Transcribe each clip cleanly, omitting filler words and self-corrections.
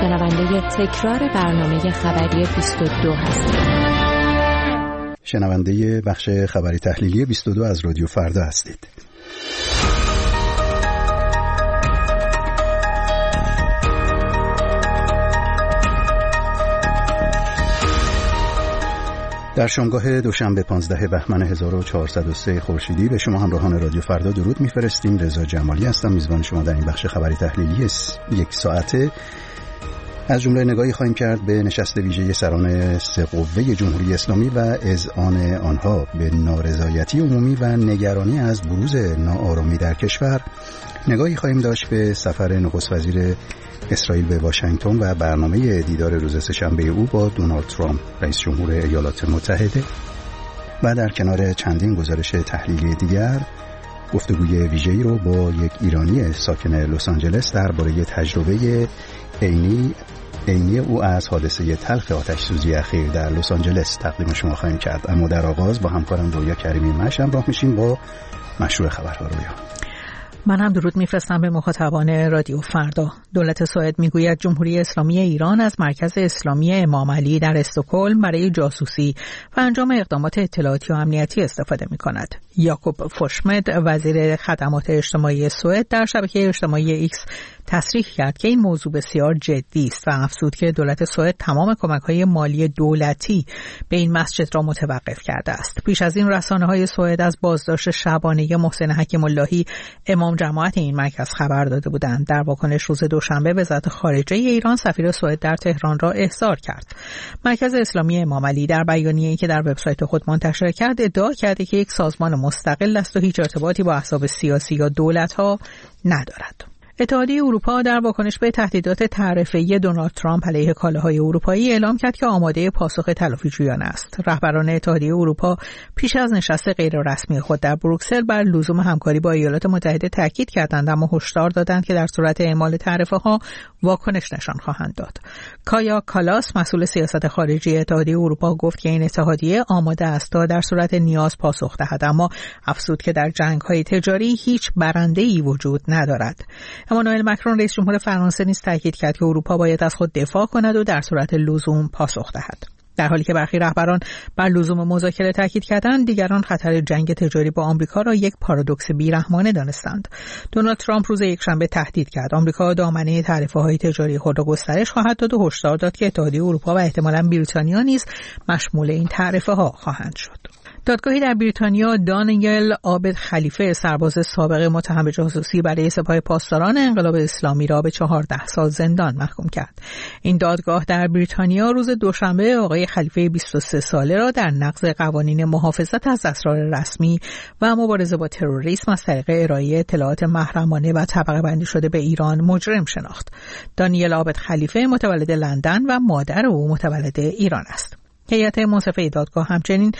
شنونده تکرار برنامه خبری 22 هستید. شنونده بخش خبری تحلیلی 22 از رادیو فردا هستید. در شامگاه دوشنبه 15 بهمن 1403 خورشیدی به شما همراهان رادیو فردا درود می‌فرستیم. رضا جمالی هستم، میزبان شما در این بخش خبری تحلیلی یک ساعته. از جمله نگاهی خواهیم کرد به نشست ویژه سران سه قوه جمهوری اسلامی و اذعان آنها به نارضایتی عمومی و نگرانی از بروز ناآرامی در کشور. نگاهی خواهیم داشت به سفر نخست وزیر اسرائیل به واشنگتن و برنامه دیدار روز سه‌شنبه او با دونالد ترامپ رئیس جمهور ایالات متحده. و در کنار چندین گزارش تحلیلی دیگر گفتگوی ویژه‌ای رو با یک ایرانی ساکن لس آنجلس درباره تجربه عینی او از حادثه تلخ آتش‌سوزی اخیر در لس آنجلس تقدیم شما خواهیم کرد. اما در آغاز با همکارم رویا کریمی مشن همراه میشیم با مشروع خبرها. رویا، من هم درود میفرستم به مخاطبان رادیو فردا. دولت سوئد میگوید جمهوری اسلامی ایران از مرکز اسلامی امام علی در استکهلم برای جاسوسی و انجام اقدامات اطلاعاتی و امنیتی استفاده میکند. یاکوب فوشمد وزیر خدمات اجتماعی سوئد در شبکه اجتماعی ایکس تصریح کرد که این موضوع بسیار جدی است و افزود که دولت سوئد تمام کمک‌های مالی دولتی به این مسجد را متوقف کرده است. پیش از این رسانه‌های سوئد از بازداشت شبانه محسن حکیم اللهی امام جماعت این مرکز خبر داده بودند. در واکنش روز دوشنبه وزارت خارجه ایران سفیر سوئد در تهران را احضار کرد. مرکز اسلامی امام علی در بیانیه‌ای که در وبسایت خود منتشر کرد ادعا کرده که یک سازمان مستقل است و هیچ ارتباطی با احزاب سیاسی یا دولت‌ها ندارد. اتحادیه اروپا در واکنش به تهدیدات تعرفه‌ای دونالد ترامپ علیه کالاهای اروپایی اعلام کرد که آماده پاسخ تلافیجویانه است. رهبران اتحادیه اروپا پیش از نشست غیررسمی خود در بروکسل بر لزوم همکاری با ایالات متحده تاکید کردند، اما هشدار دادند که در صورت اعمال تعرفه‌ها واکنش نشان خواهند داد. کایا کالاس مسئول سیاست خارجی اتحادیه اروپا گفت که این اتحادیه آماده است تا در صورت نیاز پاسخ دهد، اما افزود که در جنگ‌های تجاری هیچ برنده‌ای وجود ندارد. امانوئل مکرون رئیس جمهور فرانسه نیز تاکید کرد که اروپا باید از خود دفاع کند و در صورت لزوم پاسخ دهد. در حالی که برخی رهبران بر لزوم مذاکره تاکید کردند، دیگران خطر جنگ تجاری با آمریکا را یک پارادوکس بیرحمانه دانستند. دونالد ترامپ روز یکشنبه تهدید کرد آمریکا دامنه تعرفه‌های تجاری خود را گسترش خواهد داد و هشدار داد که اتحادیه اروپا و احتمالاً بریتانیا نیز مشمول این تعرفه‌ها خواهند شد. دادگاهی در بریتانیا دانیل عابد خلیفه سرباز سابق متهم به جاسوسی برای سپاه پاسداران انقلاب اسلامی را به 14 سال زندان محکوم کرد. این دادگاه در بریتانیا روز دوشنبه آقای خلیفه 23 ساله را در نقض قوانین محافظت از اسرار رسمی و مبارزه با تروریسم از طریق ارائه اطلاعات محرمانه و طبقه بندی شده به ایران مجرم شناخت. دانیل عابد خلیفه متولد لندن و مادر او متولد ایران است. هیئت منصفه دادگاه همچنین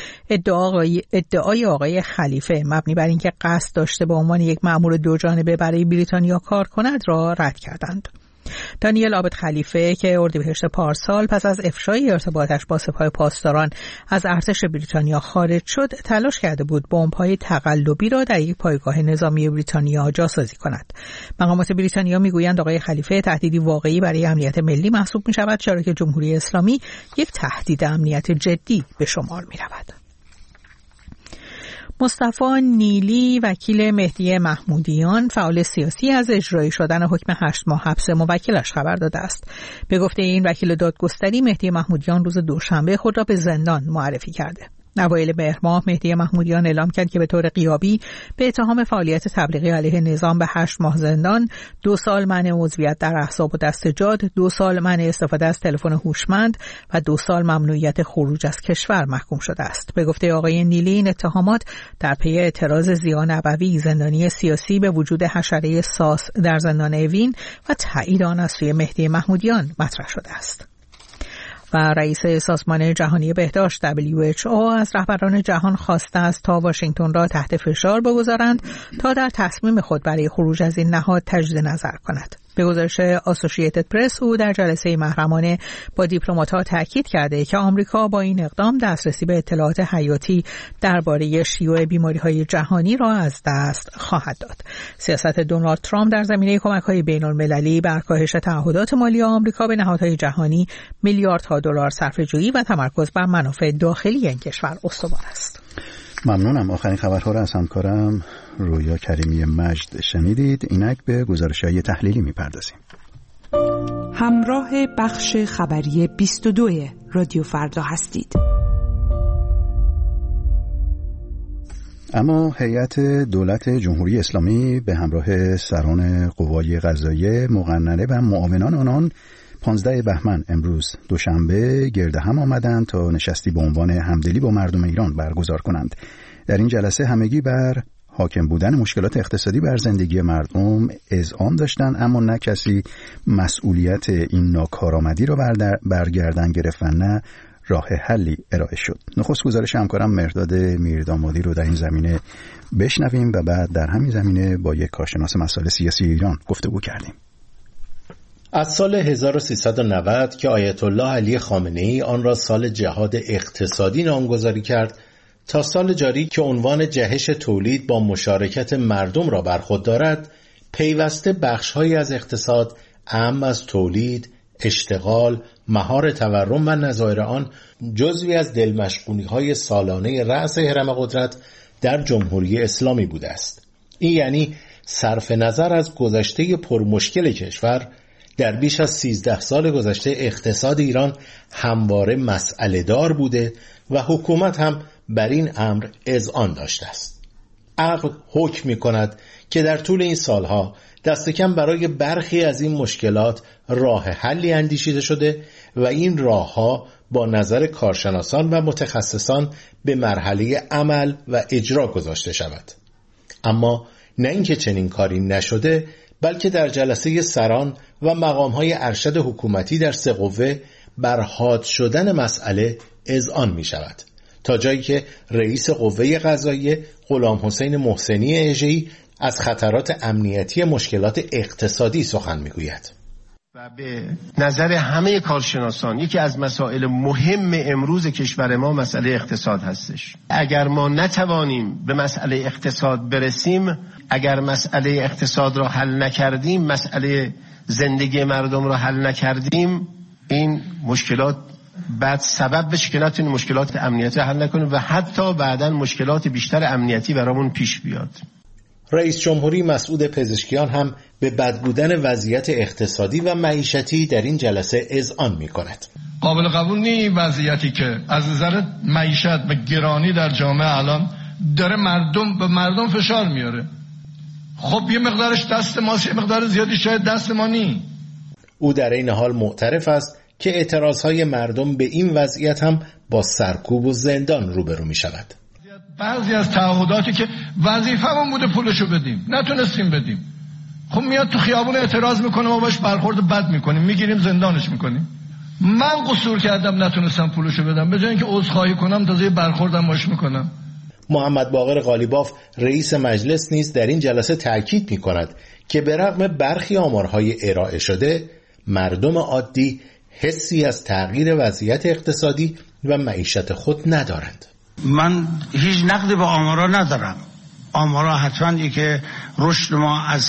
ادعای آقای خلیفه مبنی بر اینکه قصد داشته به عنوان یک مأمور دو جانبه برای بریتانیا کار کند را رد کردند. دانیل عابد خلیفه که اردیبهشت پارسال پس از افشای ارتباطش با سپاه پاسداران از ارتش بریتانیا خارج شد، تلاش کرده بود بمب‌های تقلبی را در یک پایگاه نظامی بریتانیا جاسازی کند. مقامات بریتانیا میگویند آقای خلیفه تهدیدی واقعی برای امنیت ملی محسوب می‌شود، چرا که جمهوری اسلامی یک تهدید امنیت جدی به شمار می‌رود. مصطفی نیلی وکیل مهدی محمودیان فعال سیاسی از اجرایی شدن حکم 8 ماه حبس موکلش خبر داده است. به گفته این وکیل دادگستری، مهدی محمودیان روز دوشنبه خود را به زندان معرفی کرده. اوایل مهر ماه مهدی محمودیان اعلام کرد که به طور غیابی به اتهام فعالیت تبلیغی علیه نظام به 8 ماه زندان، 2 سال منع عضویت در احزاب و دستجات، 2 سال منع استفاده از تلفن هوشمند و 2 سال ممنوعیت خروج از کشور محکوم شده است. به گفته آقای نیلی، این اتهامات در پی اعتراض ضیا نبوی، زندانی سیاسی، به وجود حشره ساس در زندان اوین و تایید آن از سوی مهدی محمودیان مطرح شده است. و رئیس سازمان جهانی بهداشت WHO از رهبران جهان خواسته است تا واشنگتن را تحت فشار بگذارند تا در تصمیم خود برای خروج از این نهاد تجدید نظر کند. به گزارش آسوشییتد پرس، او در جلسه محرمانه با دیپلمات‌ها تاکید کرده که آمریکا با این اقدام دسترسی به اطلاعات حیاتی درباره شیوع بیماری‌های جهانی را از دست خواهد داد. سیاست دونالد ترامپ در زمینه کمک‌های بین‌المللی بر کاهش تعهدات مالی آمریکا به نهادهای جهانی میلیاردها دلار صرفه‌جویی و تمرکز بر منافع داخلی این کشور استوار است. ممنونم. آخرین خبرها را از همکارم رویا کریمی مجد شنیدید. اینک به گزارش‌های تحلیلی می‌پردازیم. همراه بخش خبری 22 رادیو فردا هستید. اما هیئت دولت جمهوری اسلامی به همراه سران قوای قضاییه مقننه و معاونان آنان 15 بهمن امروز دوشنبه گرد هم آمدند تا نشستی به عنوان همدلی با مردم ایران برگزار کنند. در این جلسه همگی بر حاکم بودن مشکلات اقتصادی بر زندگی مردم اذعان داشتند، اما نه کسی مسئولیت این ناکارآمدی را برگردن گرفت و نه راه حلی ارائه شد. نخست گزارش همکارم مرداد میردامادی رو در این زمینه بشنویم و بعد در همین زمینه با یک کارشناس مسائل سیاسی ایران گفتگو کردیم. از سال 1390 که آیت الله علی خامنه‌ای آن را سال جهاد اقتصادی نامگذاری کرد تا سال جاری که عنوان جهش تولید با مشارکت مردم را بر خود دارد، پیوسته بخش‌هایی از اقتصاد اعم از تولید، اشتغال، مهار تورم و نظایر آن جزوی از دلمشغولی‌های سالانه رأس هرم قدرت در جمهوری اسلامی بوده است. این یعنی صرف نظر از گذشته پرمشکل کشور، در بیش از 13 سال گذشته اقتصاد ایران همواره مسئله دار بوده و حکومت هم بر این امر اذعان داشته است. عقل حکم می کند که در طول این سالها دست کم برای برخی از این مشکلات راه حلی اندیشیده شده و این راهها با نظر کارشناسان و متخصصان به مرحله عمل و اجرا گذاشته شود. اما نه اینکه چنین کاری نشده، بلکه در جلسه سران و مقام‌های ارشد حکومتی در سه قوه بر حاد شدن مسئله اذعان می شود، تا جایی که رئیس قوه قضاییه غلامحسین محسنی اژه‌ای از خطرات امنیتی مشکلات اقتصادی سخن می گوید. و به نظر همه کارشناسان یکی از مسائل مهم امروز کشور ما مسئله اقتصاد هستش. اگر ما نتوانیم به مسئله اقتصاد برسیم، اگر مسئله اقتصاد را حل نکردیم، مسئله زندگی مردم را حل نکردیم، این مشکلات بعد سبب بشه که نتونیم مشکلات امنیتی حل نکنیم و حتی بعداً مشکلات بیشتر امنیتی برامون پیش بیاد. رئیس جمهوری مسعود پزشکیان هم به بد بودن وضعیت اقتصادی و معیشتی در این جلسه اذعان می کند. قابل قبول نیست وضعیتی که از نظر معیشت و گرانی در جامعه الان داره مردم فشار میاره. خب یه مقدارش دست ماست، یه مقدار زیادی شاید دست ما نی. او در این حال معترف است که اعتراضهای مردم به این وضعیت هم با سرکوب و زندان روبرو می شود. بعضی از تعهداتی که وظیفه‌مون بوده پولشو بدیم نتونستیم بدیم، خب میاد تو خیابون اعتراض میکنه، ما باش برخورد بد میکنیم، میگیریم زندانش میکنیم. من قصور کردم نتونستم پولشو بدم، به جای اینکه عذرخواهی کنم تازه برخوردم باش میکنم. محمد باقر قالیباف رئیس مجلس نیز در این جلسه تاکید میکند که به رغم برخی آمارهای ارائه شده، مردم عادی حسی از تغییر وضعیت اقتصادی و معیشت خود ندارند. من هیچ نقدی به آمارا ندارم. آمارا حتما که رشد ما از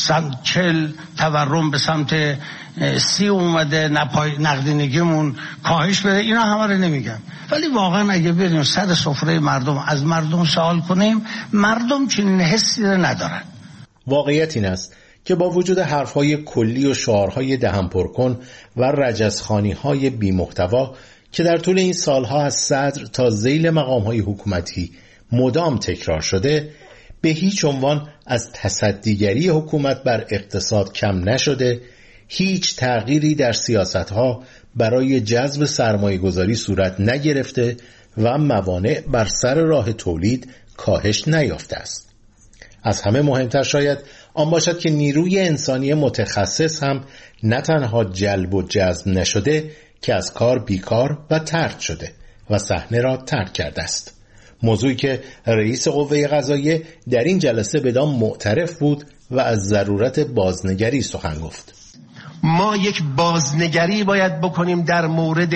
40 تورم به سمت 30 اومده، نقدینگیمون کاهش بده، اینا همه رو نمیگم، ولی واقعا اگه بریم سر سفره مردم از مردم سوال کنیم، مردم چنین حسی رو ندارن. واقعیت این است که با وجود حرفهای کلی و شعارهای دهن پرکن و رجزخوانی‌های بی محتوا که در طول این سالها از صدر تا ذیل مقام‌های حکومتی مدام تکرار شده، به هیچ عنوان از تصدیگری حکومت بر اقتصاد کم نشده، هیچ تغییری در سیاست‌ها برای جذب سرمایه‌گذاری صورت نگرفته و موانع بر سر راه تولید کاهش نیافته است. از همه مهمتر شاید آن باشد که نیروی انسانی متخصص هم نه تنها جلب و جذب نشده که از کار بیکار و طرد شده و صحنه را ترک کرده است. موضوعی که رئیس قوه قضاییه در این جلسه بدان معترف بود و از ضرورت بازنگری سخن گفت. ما یک بازنگری باید بکنیم در مورد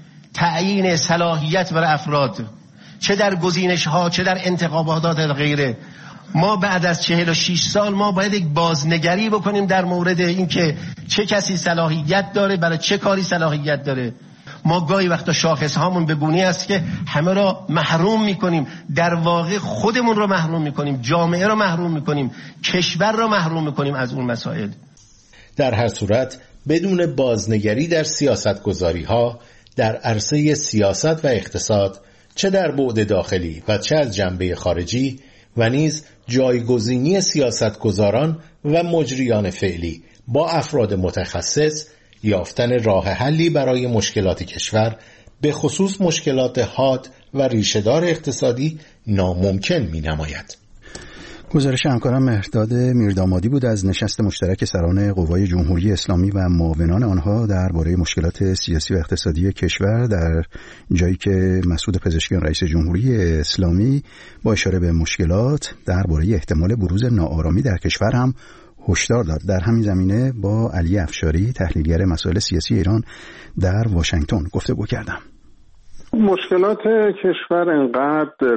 تعیین صلاحیت برای افراد، چه در گزینش ها چه در انتخابات غیره. ما بعد از 46 سال ما باید یک بازنگری بکنیم در مورد اینکه چه کسی صلاحیت داره، برای چه کاری صلاحیت داره. ما گاهی وقتا شاخص هامون به گونه‌ای است که همه را محروم میکنیم، در واقع خودمون را محروم میکنیم، جامعه را محروم میکنیم، کشور را محروم میکنیم از اون مسائل. در هر صورت بدون بازنگری در سیاستگذاری‌ها در عرصه سیاست و اقتصاد، چه در بعد داخلی و چه از جنبه خارجی، و نیز جایگزینی سیاستگزاران و مجریان فعلی با افراد متخصص، یافتن راه حلی برای مشکلات کشور، به خصوص مشکلات حاد و ریشه‌دار اقتصادی، ناممکن می‌نماید. گزارش همکارم مهرداد میردامادی بود از نشست مشترک سران قوای جمهوری اسلامی و معاونان آنها درباره مشکلات سیاسی و اقتصادی کشور، در جایی که مسعود پزشکیان رئیس جمهوری اسلامی با اشاره به مشکلات درباره احتمال بروز ناآرامی در کشور هم هشدار داد. در همین زمینه با علی افشاری تحلیلگر مسائل سیاسی ایران در واشنگتن گفتگو کردم. مشکلات کشور انقدر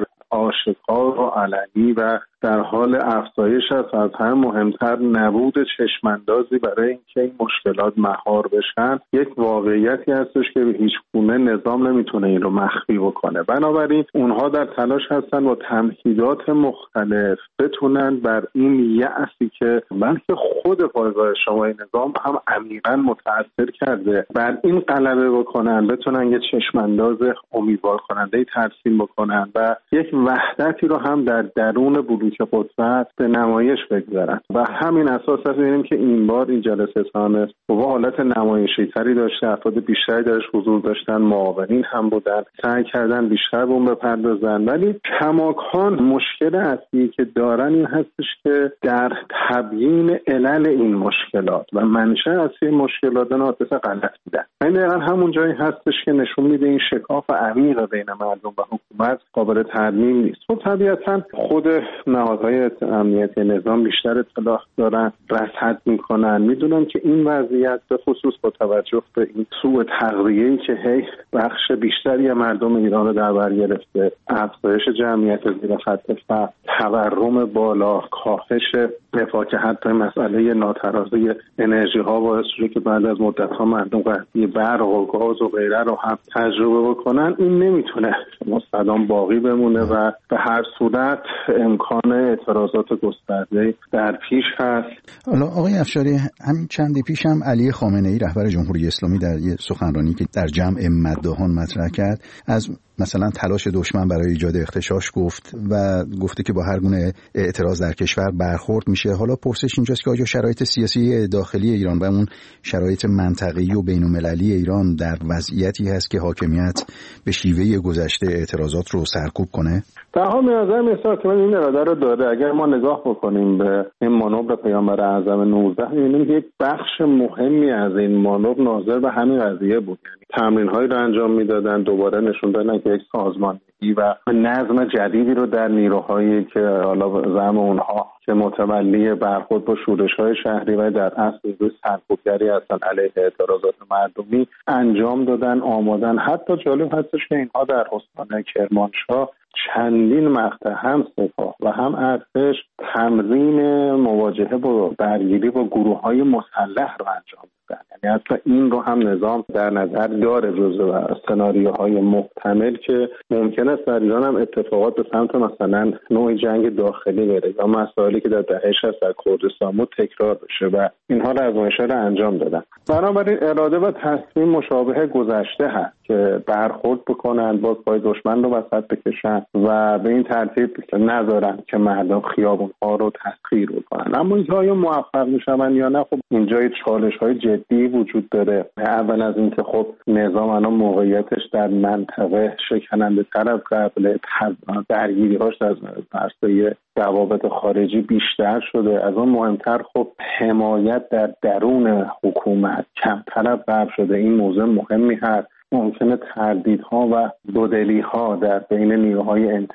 آشکار و علنی و در حال افزایش است، از هر مهمتر نبود چشماندازی برای اینکه این مشکلات مهار بشن یک واقعیتی هستش که به هیچ گونه نظام نمیتونه این رو مخفی بکنه. بنابراین اونها در تلاش هستن با تمهیدات مختلف بتونن بر این یأسی که بلکه خود پایگاه اجتماعی نظام هم عمیقاً متأثر کرده، بر این غلبه بکنن، بتونن یه چشمانداز امیدوار کننده ترسیم بکنن و یک وحدتی رو هم در درون بلوک قدرت به نمایش بگذارن. و همین اساس است می‌بینیم که این بار این جلسه سان قوا حالت نمایشی تری داشته، افراد بیشتری درش حضور داشتن، معاونین هم بودن، سعی کردن بیشتر به اون بپردازن. ولی کماکان مشکل اصلی که دارن این هستش که در تبیین علل این مشکلات و منشأ اصلی مشکلات ناطق غلط بودن. این دقیقاً همون جایی هستش که نشون میده این شکاف عمیق بین مردم و حکومت قابل ترمیم نیست. خب طبیعتاً خود نهادهای امنیتی نظام بیشتر اطلاع دارن، رصد میکنن، میدونن که این وضعیت به خصوص با توجه به این سوء تغذیه‌ای که هی بخش بیشتری مردم ایران رو در بر گرفته، افزایش جمعیت زیر خط فقر، تورم بالا، کاهش نفاق، که حتی مسئله ناترازی انرژی ها باعث شده که بعد از مدت ها مردم قحطی برق و گاز و غیره رو هم تجربه بکنن. این نمیتونه مستدام باقی بمونه و به هر صورت امکان اعتراضات گسترده در پیش هست. حالا آقای افشاری، همین چندی پیش هم علی خامنه‌ای رهبر جمهوری اسلامی در یه سخنرانی که در جمع مداحان مطرح کرد از مثلا تلاش دشمن برای ایجاد اغتشاش گفت و گفته که با هر گونه اعتراض در کشور برخورد میشه. حالا پرسش اینجاست که آیا شرایط سیاسی داخلی ایران و اون شرایط منطقه‌ای و بین‌المللی ایران در وضعیتی هست که حاکمیت به شیوه گذشته اعتراضات رو سرکوب کنه؟ تمام نظر مثال که این اراده رو داره. اگر ما نگاه بکنیم به این مانور پیامبر اعظم 19 می‌بینیم یک بخش مهمی از این مانور ناظر به همین قضیه بود. یعنی تمرین‌هایی رو انجام میدادن، دوباره نشون دادن که یک سازماندهی و نظم جدیدی رو در نیروهایی که حالا زعم اونها که متولی برخورد با شورش‌های شهری و در اصل روی سرکوبگری هستن علیه اعتراضات مردمی انجام دادن، آمادن. حتی جالب هستش که اینها در استان کرمانشاه چندین مقطع هم سپاه و هم ارتش تمرین مواجهه با درگیری با گروه‌های مسلح رو انجام دادن. یعنی حتی این رو هم نظام در نظر داره جزو سناریوهای محتمل که ممکن است در ایران هم اتفاقات به سمت مثلا نوع جنگ داخلی بره یا مسائلی که در دهه 60 در کردستان بود تکرار بشه و اینها رو آزمایش‌ها رو انجام دادن. بنابراین اراده و تصمیم مشابه گذشته هست که برخورد بکنن، با پای دشمن رو وسط بکشن و به این ترتیب نذارن که مردم خیابون‌ها رو تسخیر بکنن. اما اینکه آیا موفق میشن یا نه، خب اینجا چالش‌های جدی وجود داره. اول از اینکه خب نظام الان موقعیتش در منطقه شکننده تر از قبل، درگیری‌هاش در عرصه روابط خارجی بیشتر شده. از اون مهمتر خب حمایت در درون حکومت کمتر از قبل شده. این موضوع مهمی هست. ممکنه تردیدها و دودلی‌ها در بین نیروهای انتظامی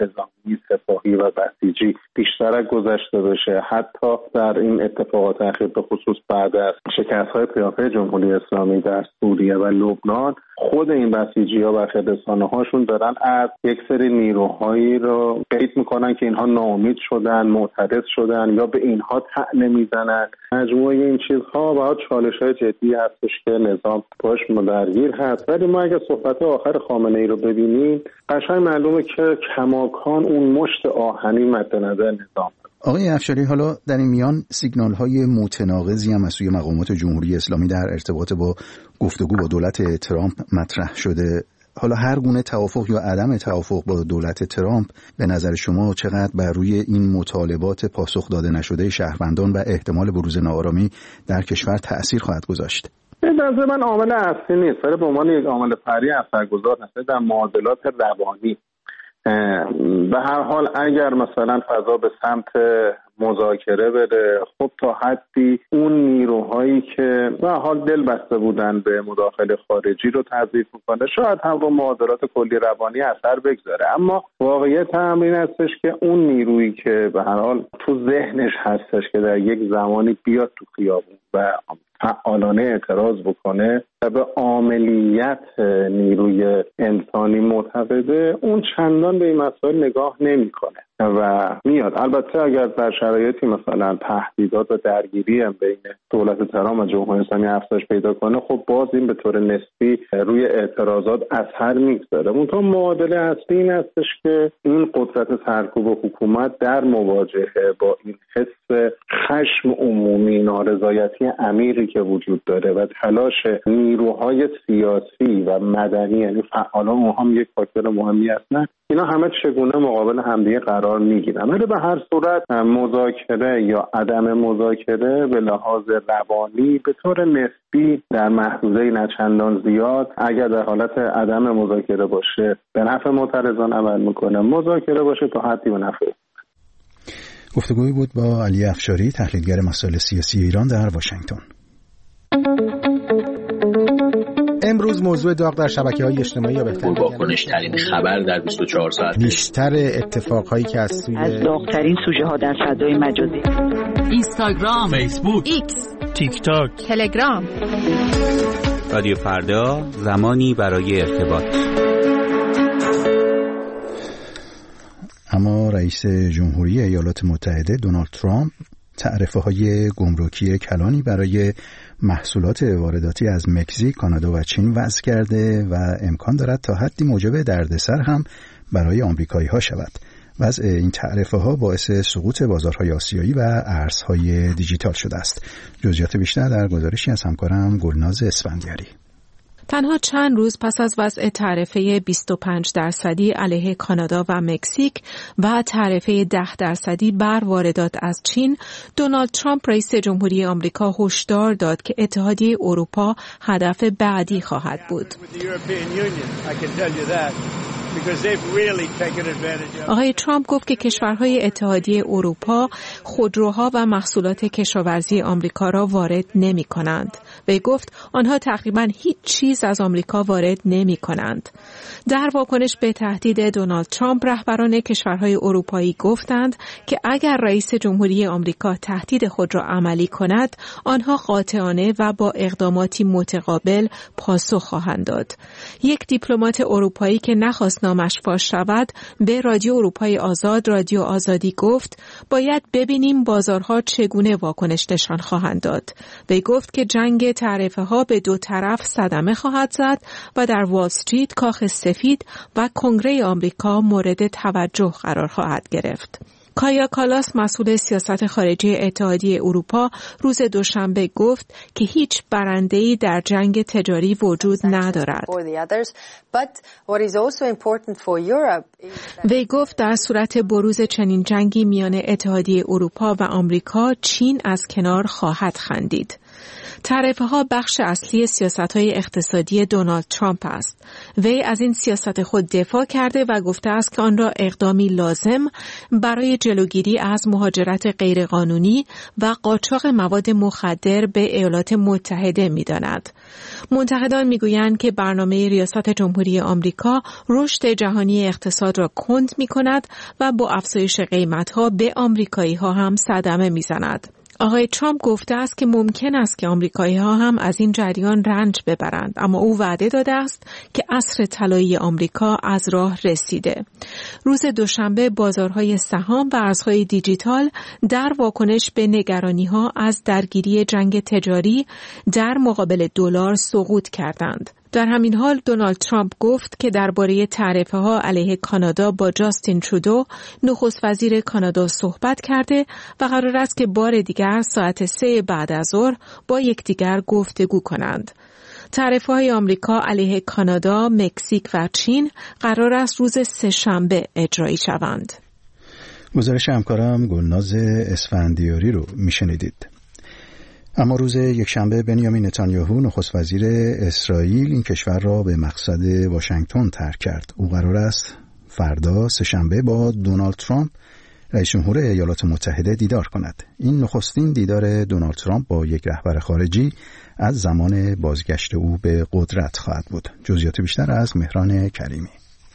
نظامی، سپاهی و بسیجی بیشتر از گذشته بشه. حتی در این اتفاقات اخیر به خصوص بعد از شکست‌های پیاپی جمهوری اسلامی در سوریه و لبنان، خود این بسیجی‌ها و رسانه‌هاشون دارن از یک سری نیروهایی رو قید میکنن که اینها ناامید شدن، معترض شدن یا به اینها طعنه میزنن. مجموعه این چیزها و چالش‌های جدی هستش که نظام باش درگیر هست. ولی ما اگه صحبت آخر خامنه‌ای رو ببینیم قشنگ معلومه که کماکان اون مشت آهنی مد نظر نظام. آقای افشاری، حالا در این میان سیگنال‌های متناقضی هم از سوی مقامات جمهوری اسلامی در ارتباط با گفتگو با دولت ترامپ مطرح شده. حالا هر گونه توافق یا عدم توافق با دولت ترامپ به نظر شما چقدر بر روی این مطالبات پاسخ داده نشده شهروندان و احتمال بروز ناآرامی در کشور تأثیر خواهد گذاشت؟ به نظر من عامل اصلی نیست، ولی به عنوان یک عامل فرعی اثرگذار هست در معادلات روانی. به هر حال اگر مثلا فضا به سمت مذاکره بره، خب تا حدی اون نیروهایی که به حال دل بسته بودن به مداخله خارجی رو تضعیف میکنه، شاید هم رو معادلات کلی روانی اثر بگذاره. اما واقعیت هم این هستش که اون نیرویی که به هر حال تو ذهنش هستش که در یک زمانی بیاد تو خیابون و فعالانه اعتراض بکنه و به عاملیت نیروی انسانی معتقده، اون چندان به این مسائل نگاه نمیکنه و میاد. البته اگر در شرایطی مثلا تهدیدات و درگیری هم بین دولت ترامپ و جمهوری اسلامی افزایش پیدا کنه، خب باز این به طور نسبی روی اعتراضات اثر میگذاره. اونطور معادله اصلی این هستش که این قدرت سرکوب حکومت در مواجهه با این حس خشم عمومی، نارضایتی عمیقی که وجود داره و تلاش نیروهای سیاسی و مدنی، یعنی فعالان هم یک فاکتور مهمی هستن، اینا همه چگونه مقابل همدیگه قرار میگیرن. ولی به هر صورت مذاکره یا عدم مذاکره به لحاظ روانی به طور نسبی در محدوده نچندان زیاد، اگر در حالت عدم مذاکره باشه به نفع معترضان عمل میکنه، مذاکره باشه تا حدی به نفع. گفتگویی بود با علی افشاری، تحلیلگر مسائل سیاسی ایران در واشنگتن. امروز موضوع داغ در شبکه‌های اجتماعی یا بهتر واکنش‌ترین خبر در 24 ساعت، بیشتر اتفاقهایی که از داغ‌ترین سوژه‌ها در فضای مجازی، اینستاگرام، فیسبوک، ایکس، تیک تاک، تلگرام. رادیو فردا، زمانی برای ارتباط. اما رئیس جمهوری ایالات متحده دونالد ترامپ تعرفه‌های گمرکی کلانی برای محصولات وارداتی از مکزیک، کانادا و چین وضع کرده و امکان دارد تا حدی موجب دردسر هم برای آمریکایی‌ها شود. وضع این تعرفه‌ها باعث سقوط بازارهای آسیایی و ارزهای دیجیتال شده است. جزئیات بیشتر در گزارشی از همکارم گلناز اسفندیاری. تنها چند روز پس از وضع تعرفه 25% علیه کانادا و مکزیک و تعرفه 10% بر واردات از چین، دونالد ترامپ رئیس جمهوری آمریکا هشدار داد که اتحادیه اروپا هدف بعدی خواهد بود. آقای ترامپ گفت که کشورهای اتحادیه اروپا خودروها و محصولات کشاورزی آمریکا را وارد نمی کنند. وی گفت آنها تقریباً هیچ چیز از آمریکا وارد نمی کنند. در واکنش به تهدید دونالد ترامپ، رهبران کشورهای اروپایی گفتند که اگر رئیس جمهوری آمریکا تهدید خود را عملی کند، آنها قاطعانه و با اقداماتی متقابل پاسخ خواهند داد. یک دیپلمات اروپایی که نخواست نامش فاش شود به رادیو اروپای آزاد، رادیو آزادی گفت باید ببینیم بازارها چگونه واکنش نشان خواهند داد. وی گفت که جنگ تعرفه ها به دو طرف صدمه خواهد زد و در وال استریت، کاخ سفید و کنگره آمریکا مورد توجه قرار خواهد گرفت. کایا کالاس، مسئول سیاست خارجی اتحادیه اروپا، روز دوشنبه گفت که هیچ برنده‌ای در جنگ تجاری وجود ندارد. وی گفت در صورت بروز چنین جنگی میان اتحادیه اروپا و آمریکا، چین از کنار خواهد خندید. تعرفه‌ها بخش اصلی سیاست‌های اقتصادی دونالد ترامپ است. وی از این سیاست خود دفاع کرده و گفته است که آن را اقدامی لازم برای جلوگیری از مهاجرت غیرقانونی و قاچاق مواد مخدر به ایالات متحده می‌داند. منتقدان می‌گویند که برنامه ریاست جمهوری آمریکا رشد جهانی اقتصاد را کند می‌کند و با افزایش قیمت‌ها به آمریکایی‌ها هم صدمه می‌زند. آقای ترامپ گفته است که ممکن است که آمریکایی‌ها هم از این جریان رنج ببرند، اما او وعده داده است که عصر طلایی آمریکا از راه رسیده. روز دوشنبه بازارهای سهام و ارزهای دیجیتال در واکنش به نگرانی‌ها از درگیری جنگ تجاری در مقابل دلار سقوط کردند. در همین حال دونالد ترامپ گفت که درباره تعرفه‌ها علیه کانادا با جاستین ترودو نخست وزیر کانادا صحبت کرده و قرار است که بار دیگر ساعت 3 بعد از ظهر با یکدیگر گفتگو کنند. تعرفه‌های آمریکا علیه کانادا، مکزیک و چین قرار است روز سه‌شنبه اجرایی شوند. گزارش همکارم گلناز اسفندیاری رو میشنیدید. اما روز یکشنبه بنیامین نتانیاهو نخست وزیر اسرائیل این کشور را به مقصد واشنگتن ترک کرد. او قرار است فردا سه‌شنبه با دونالد ترامپ رئیس جمهور ایالات متحده دیدار کند. این نخستین دیدار دونالد ترامپ با یک رهبر خارجی از زمان بازگشت او به قدرت خواهد بود. جزئیات بیشتر از مهران کریمی.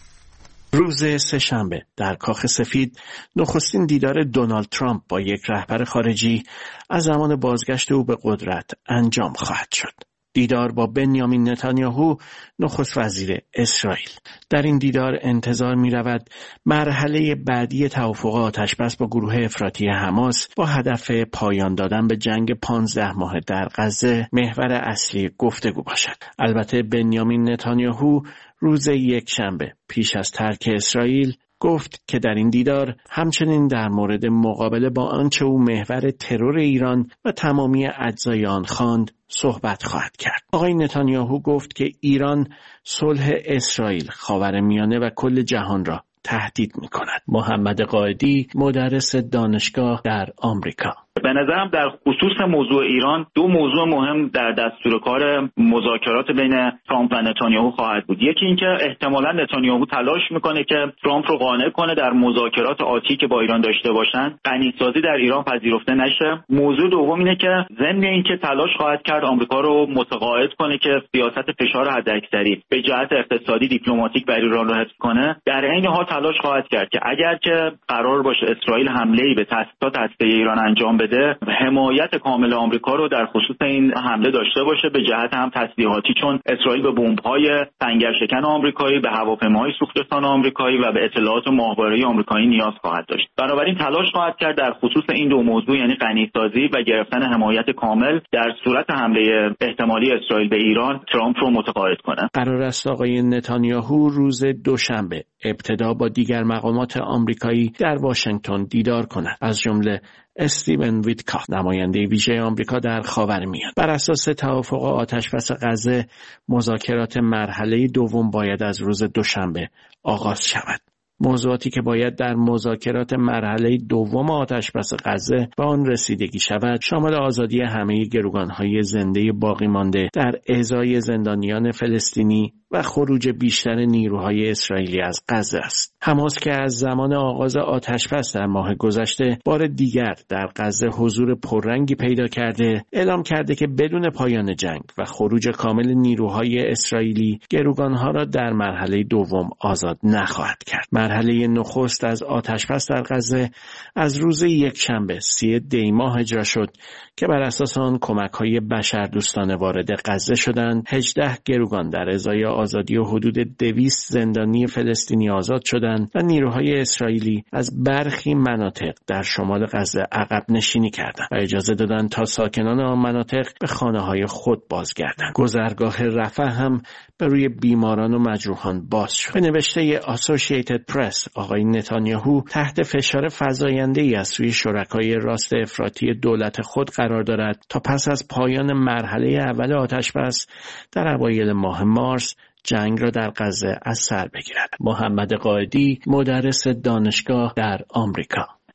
روز سه‌شنبه در کاخ سفید نخستین دیدار دونالد ترامپ با یک رهبر خارجی از زمان بازگشت او به قدرت انجام خواهد شد. دیدار با بنیامین نتانیاهو نخست وزیر اسرائیل. در این دیدار انتظار می رود مرحله بعدی توافق آتشبس با گروه افراطی حماس با هدف پایان دادن به جنگ 15 ماه در غزه محور اصلی گفتگو باشد. البته بنیامین نتانیاهو روز یکشنبه پیش از ترک اسرائیل گفت که در این دیدار همچنین در مورد مقابله با آنچه او محور ترور ایران و تمامی اجزای آن خواند صحبت خواهد کرد. آقای نتانیاهو گفت که ایران صلح اسرائیل، خاورمیانه و کل جهان را تهدید می کند. محمد قائدی مدرس دانشگاه در آمریکا: به نظرم در خصوص موضوع ایران دو موضوع مهم در دستور کار مذاکرات بین ترامپ و نتانیاهو خواهد بود. یکی اینکه احتمالاً نتانیاهو تلاش میکنه که ترامپ رو قانع کنه در مذاکرات آتی که با ایران داشته باشن غنیسازی در ایران پذیرفته نشه. موضوع دوم اینه که ضمن اینکه تلاش خواهد کرد آمریکا رو متقاعد کنه که سیاست فشار حداکثری به جهت اقتصادی دیپلماتیک بر ایران رو حفظ کنه. در عین حال تلاش خواهد کرد که اگر که قرار باشه اسرائیل حمله‌ای به تأسیسات هسته‌ای ایران انجام بده، حمایت کامل آمریکا رو در خصوص این حمله داشته باشه، به جهت هم تسلیحاتی، چون اسرائیل به بمب‌های سنگرشکن آمریکایی، به هواپیماهای سوختسان آمریکایی و به اطلاعات ماهواره‌ای آمریکایی نیاز خواهد داشت. بنابراین تلاش خواهد کرد در خصوص این دو موضوع، یعنی غنی‌سازی و گرفتن حمایت کامل در صورت حمله احتمالی اسرائیل به ایران، ترامپ رو متقاعد کنه. قرار است آقای نتانیاهو روز دوشنبه ابتدا با دیگر مقامات آمریکایی در واشنگتن دیدار کند، از جمله استیون ویتکاف، نماینده ویژه آمریکا در خاورمیانه. بر اساس توافق آتشبس غزه، مذاکرات مرحله دوم باید از روز دوشنبه آغاز شود. موضوعاتی که باید در مذاکرات مرحله دوم آتشبس غزه به آن رسیدگی شود شامل آزادی همه گروگان‌های زنده باقی مانده در ازای زندانیان فلسطینی و خروج بیشتر نیروهای اسرائیلی از غزه است. حماس که از زمان آغاز آتشبس در ماه گذشته بار دیگر در غزه حضور پررنگی پیدا کرده، اعلام کرده که بدون پایان جنگ و خروج کامل نیروهای اسرائیلی گروگانها را در مرحله دوم آزاد نخواهد کرد. مرحله نخست از آتشبس در غزه از روز یکشنبه 30 دی ماه اجرا شد که بر اساس آن کمک‌های بشردوستانه وارد غزه شدند. 18 گروگان در ازای آزادی و حدود 200 زندانی فلسطینی آزاد شدند و نیروهای اسرائیلی از برخی مناطق در شمال غزه عقب نشینی کردند و اجازه دادند تا ساکنان آن مناطق به خانه‌های خود بازگردند. گذرگاه رفح هم به روی بیماران و مجروحان باز شد. به نوشته اسوسییتد پرس، آقای نتانیاهو تحت فشار فزاینده‌ای از سوی شرکای راست افراطی دولت خود قرار دارد تا پس از پایان مرحله اول آتشبس در اوایل ماه مارس جنگ را در غزه از سر بگیرد. محمد قائدی مدرس دانشگاه در آمریکا: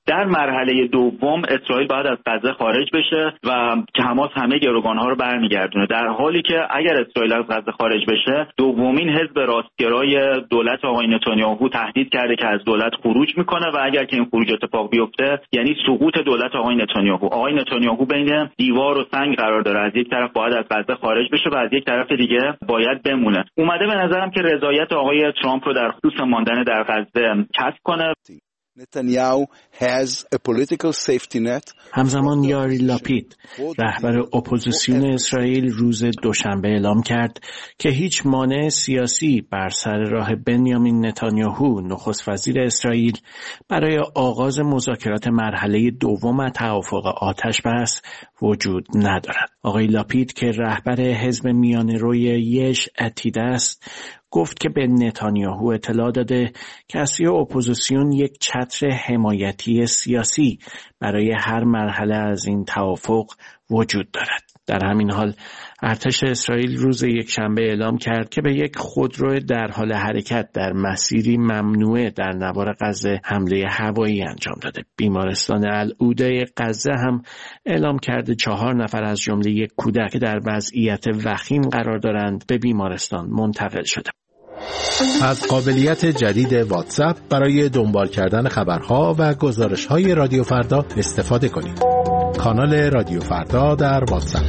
در مرحله دوم اسرائیل باید از غزه خارج بشه و که حماس همه گروگان‌ها رو برمیگردونه، در حالی که اگر اسرائیل از غزه خارج بشه دومین حزب راستگرای دولت آقای نتانیاهو تهدید کرده که از دولت خروج میکنه و اگر که این خروج اتفاق بیفته یعنی سقوط دولت آقای نتانیاهو. آقای نتانیاهو بین دیوار و سنگ قرار داره، از یک طرف باید از غزه خارج بشه و از یک طرف دیگه باید بمونه. اومده به نظرم که رضایت آقای ترامپ رو در خصوص ماندن در غزه کسب کنه. Netanyahu has a political safety net. همزمان یاری لاپید رهبر اپوزیسیون اسرائیل روز دوشنبه اعلام کرد که هیچ مانع سیاسی بر سر راه بنیامین نتانیاهو نخست وزیر اسرائیل برای آغاز مذاکرات مرحله دوم توافق آتش‌بس وجود ندارد. آقای لاپید که رهبر حزب میانه‌روی یش عتید است گفت که به نتانیاهو اطلاع داده که از سوی اپوزیسیون یک چتر حمایتی سیاسی برای هر مرحله از این توافق وجود دارد. در همین حال ارتش اسرائیل روز یکشنبه اعلام کرد که به یک خودرو در حال حرکت در مسیری ممنوعه در نوار غزه حمله هوایی انجام داده. بیمارستان العوده غزه هم اعلام کرده 4 نفر از جمله یک کودک که در وضعیت وخیم قرار دارند به بیمارستان منتقل شده. از قابلیت جدید واتساپ برای دنبال کردن خبرها و گزارش‌های رادیو فردا استفاده کنید. کانال رادیو فردا در واتساپ.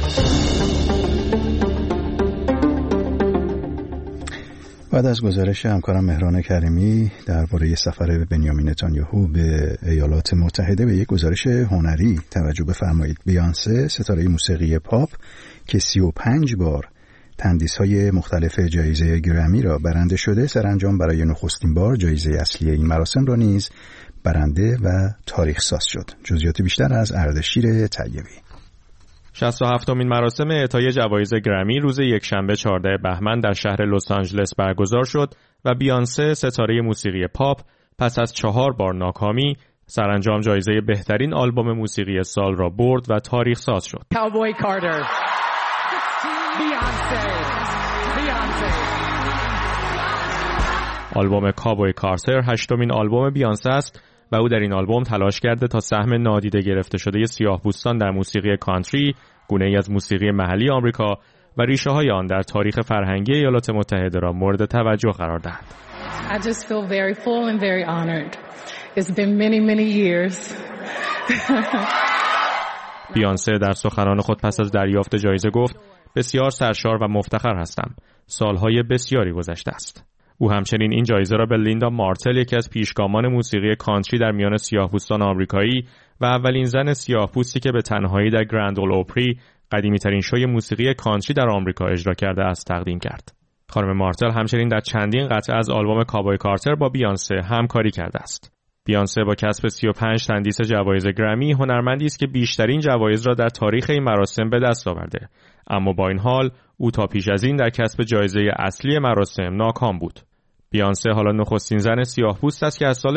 بعد از گزارش همکارم مهران کریمی درباره سفر بنیامین نتانیاهو به ایالات متحده، به یک گزارش هنری توجه بفرمایید. بیانسه ستاره موسیقی پاپ که 35 بار تندیس‌های مختلف جایزه گرمی را برنده شده، سرانجام برای نخستین بار جایزه اصلی این مراسم را نیز برنده و تاریخ ساز شد. جزئیات بیشتر از اردشیر طیبی. 67مین مراسم اعطای جوایز گرمی روز یکشنبه 14 بهمن در شهر لس آنجلس برگزار شد و بیانسه ستاره موسیقی پاپ پس از 4 بار ناکامی سرانجام جایزه بهترین آلبوم موسیقی سال را برد و تاریخ ساز شد. کاوبوی کارتر، آلبوم کاوبوی کارتر 8مین آلبوم بیانسه است و او در این آلبوم تلاش کرده تا سهم نادیده گرفته شده سیاه‌پوستان در موسیقی کانتری، گونه‌ای از موسیقی محلی آمریکا و ریشه‌های آن در تاریخ فرهنگی ایالات متحده را مورد توجه قرار دهد. I just feel very full and very honored. It's been many years. بیانسه در سخنان خود پس از دریافت جایزه گفت: بسیار سرشار و مفتخر هستم. سالهای بسیاری گذشته است. او همچنین این جایزه را به لیندا مارتل، یکی از پیشگامان موسیقی کانتری در میان سیاه‌پوستان آمریکایی و اولین زن سیاه‌پوستی که به تنهایی در گرند اول اوپری، قدیمی‌ترین شوی موسیقی کانتری در آمریکا اجرا کرده است، تقدیم کرد. خانم مارتل همچنین در چندین قطعه از آلبوم کاوبوی کارتر با بیانسه همکاری کرده است. بیانسه با کسب 35 تندیس جوایز گرمی هنرمندی است که بیشترین جوایز را در تاریخ این مراسم به دست آورده، اما با این حال او تا پیش از این در کسب جایزه اصلی مراسم ناکام بود. بیانسه حالا نخستین زن سیاه‌پوست است که از سال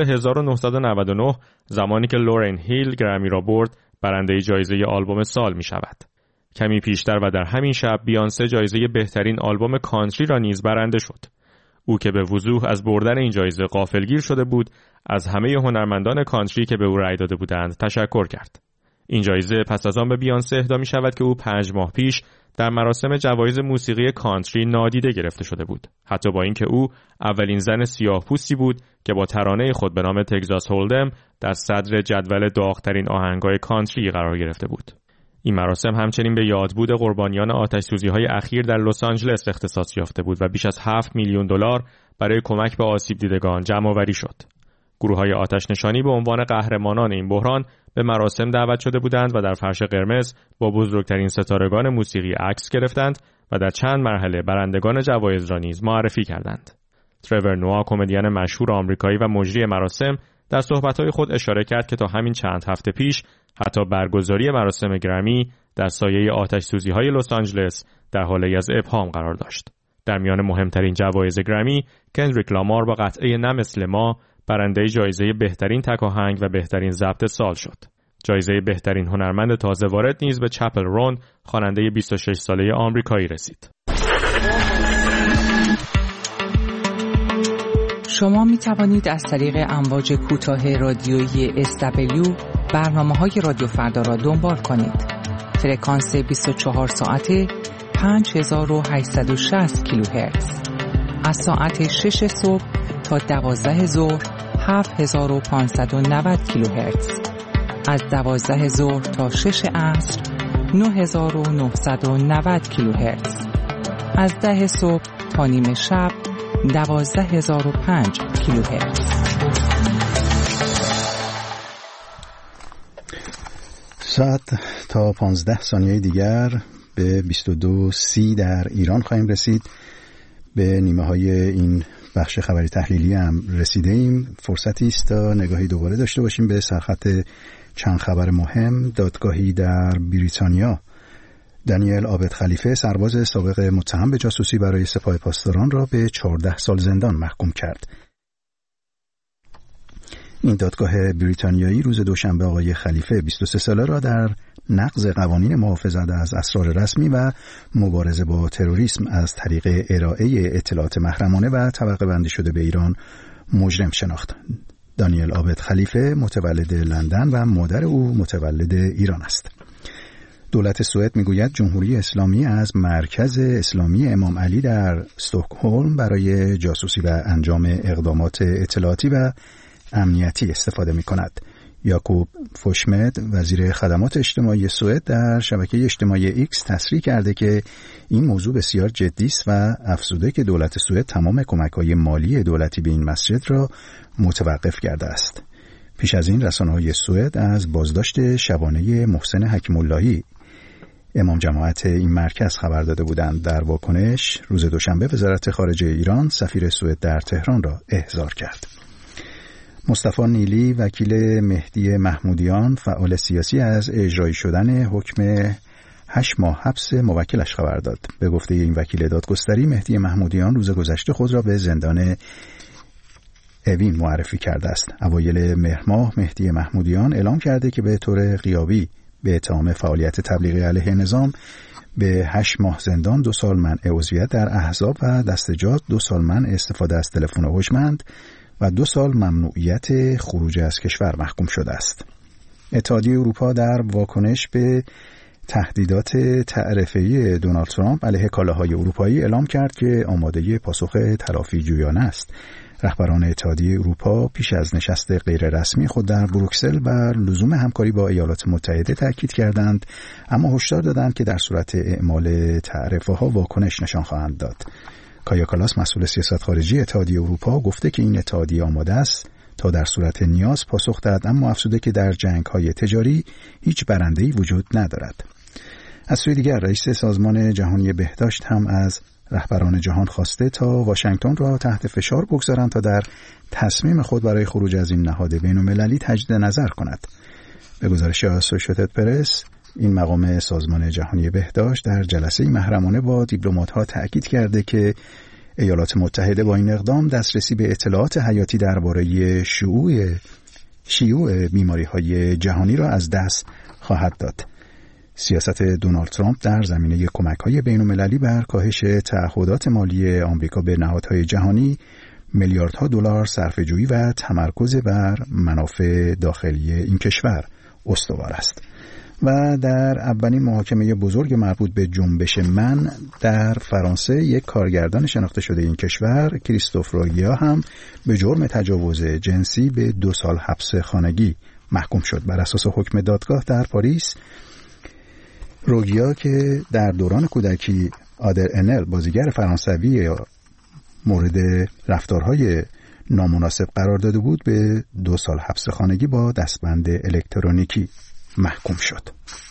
1999 زمانی که لورن هیل گرمی را برد برنده جایزه آلبوم سال می شود. کمی پیشتر و در همین شب بیانسه جایزه بهترین آلبوم کانتری را نیز برنده شد. او که به وضوح از بردن این جایزه غافلگیر شده بود، از همه هنرمندان کانتری که به او رأی داده بودند تشکر کرد. این جایزه پس از آن به بیانسه اهدا می شود که او 5 ماه پیش در مراسم جوایز موسیقی کانتری نادیده گرفته شده بود، حتی با اینکه او اولین زن سیاه‌پوستی بود که با ترانه خود به نام تگزاس هولدم در صدر جدول داغ‌ترین آهنگ‌های کانتری قرار گرفته بود. این مراسم همچنین به یادبود قربانیان آتش‌سوزی‌های اخیر در لس آنجلس اختصاص یافته بود و بیش از $7 میلیون برای کمک به آسیب دیدگان جمع‌آوری شد. گروه‌های آتش‌نشانی به عنوان قهرمانان این بحران به مراسم دعوت شده بودند و در فرش قرمز با بزرگترین ستارگان موسیقی عکس گرفتند و در چند مرحله برندگان جوایز را نیز معرفی کردند. ترور نوآ، کمدین مشهور آمریکایی و مجری مراسم، در صحبت‌های خود اشاره کرد که تا همین چند هفته پیش حتی برگزاری مراسم گرمی در سایه آتش‌سوزی‌های لس آنجلس در حالی از ابهام قرار داشت. در میان مهمترین جوایز گرمی، کندریک لامار با قطعه نه مثل ما برنده جایزه بهترین تک آهنگ و بهترین ضبط سال شد. جایزه بهترین هنرمند تازه وارد نیز به چپل رون، خواننده 26 ساله آمریکایی رسید. شما می توانید از طریق امواج کوتاه رادیویی SW برنامه‌های رادیو فردا را دنبال کنید. فرکانس 24 ساعته 5860 کیلوهرتز. از ساعت 6 صبح تا 12 ظهر 7590 کیلوهرتز. از 12 ظهر تا 6 عصر 9990 کیلوهرتز. از 10 صبح تا نیم شب 12005 کیلوهرتز. ساعت تا 15 ثانیه دیگر به 22:30 در ایران خواهیم رسید. به نیمه های این بخش خبری تحلیلی هم رسیده ایم. فرصتی است تا نگاهی دوباره داشته باشیم به سرخط چند خبر مهم. دادگاهی در بریتانیا دانیل عابد خلیفه، سرباز سابق متهم به جاسوسی برای سپاه پاسداران، را به 14 سال زندان محکوم کرد. این دادگاه بریتانیایی روز دوشنبه آقای خلیفه 23 ساله را در نقض قوانین محافظت از اسرار رسمی و مبارزه با تروریسم از طریق ارائه اطلاعات محرمانه و طبقه بندی شده به ایران مجرم شناخت. دانیل عابد خلیفه متولد لندن و مادر او متولد ایران است. دولت سوئد میگوید جمهوری اسلامی از مرکز اسلامی امام علی در استکهلم برای جاسوسی و انجام اقدامات اطلاعاتی و امنیتی استفاده می کند. یاکوب فوشمد، وزیر خدمات اجتماعی سوئد، در شبکه اجتماعی ایکس تصریح کرده که این موضوع بسیار جدی است و افزوده که دولت سوئد تمام کمک‌های مالی دولتی به این مسجد را متوقف کرده است. پیش از این رسانه‌های سوئد از بازداشت شبانه محسن حکیم اللهی، امام جماعت این مرکز، خبر داده بودند. در واکنش روز دوشنبه وزارت خارجه ایران سفیر سوئد در تهران را احضار کرد. مصطفی نیلی، وکیل مهدی محمودیان، فعال سیاسی، از اجرایی شدن حکم 8 ماه حبس موکلش خبر داد. به گفته این وکیل دادگستری، مهدی محمودیان روز گذشته خود را به زندان اوین معرفی کرده است. اوایل مهر ماه مهدی محمودیان اعلام کرده که به طور غیابی به اتهام فعالیت تبلیغی علیه نظام به 8 ماه زندان، 2 سال منع عضویت در احزاب و دستجات، 2 سال منع استفاده از تلفن هوشمند و 2 سال ممنوعیت خروج از کشور محکوم شده است. اتحادیه اروپا در واکنش به تهدیدات تعرفه‌ای دونالد ترامپ علیه کالاهای اروپایی اعلام کرد که آماده پاسخ تلافی جویانه است. رهبران اتحادیه اروپا پیش از نشست غیررسمی خود در بروکسل بر لزوم همکاری با ایالات متحده تاکید کردند، اما هشدار دادند که در صورت اعمال تعرفه‌ها واکنش نشان خواهند داد. کایا کالاس، مسئول سیاست خارجی اتحادیه اروپا، گفته که این اتحادیه آماده است تا در صورت نیاز پاسخ دهد، اما افزوده که در جنگ‌های تجاری هیچ برنده‌ای وجود ندارد. از سوی دیگر رئیس سازمان جهانی بهداشت هم از رهبران جهان خواسته تا واشنگتن را تحت فشار بگذارند تا در تصمیم خود برای خروج از این نهاد بین‌المللی تجدید نظر کند. به گزارش آسوشیتد پرس، این مقام سازمان جهانی بهداشت در جلسه محرمانه با دیپلمات‌ها تأکید کرده که ایالات متحده با این اقدام دسترسی به اطلاعات حیاتی درباره شیوع بیماری‌های جهانی را از دست خواهد داد. سیاست دونالد ترامپ در زمینه کمک‌های بین‌المللی بر کاهش تعهدات مالی آمریکا به نهادهای جهانی میلیاردها دلار صرفه‌جویی و تمرکز بر منافع داخلی این کشور استوار است. و در اولین محاکمه بزرگ مربوط به جنبش من در فرانسه، یک کارگردان شناخته شده این کشور، کریستوف روگیا، هم به جرم تجاوز جنسی به 2 سال حبس خانگی محکوم شد. بر اساس حکم دادگاه در پاریس، روگیا که در دوران کودکی آدر انل، بازیگر فرانسوی، مورد رفتارهای نامناسب قرار داده بود، به 2 سال حبس خانگی با دستبند الکترونیکی محکوم شد.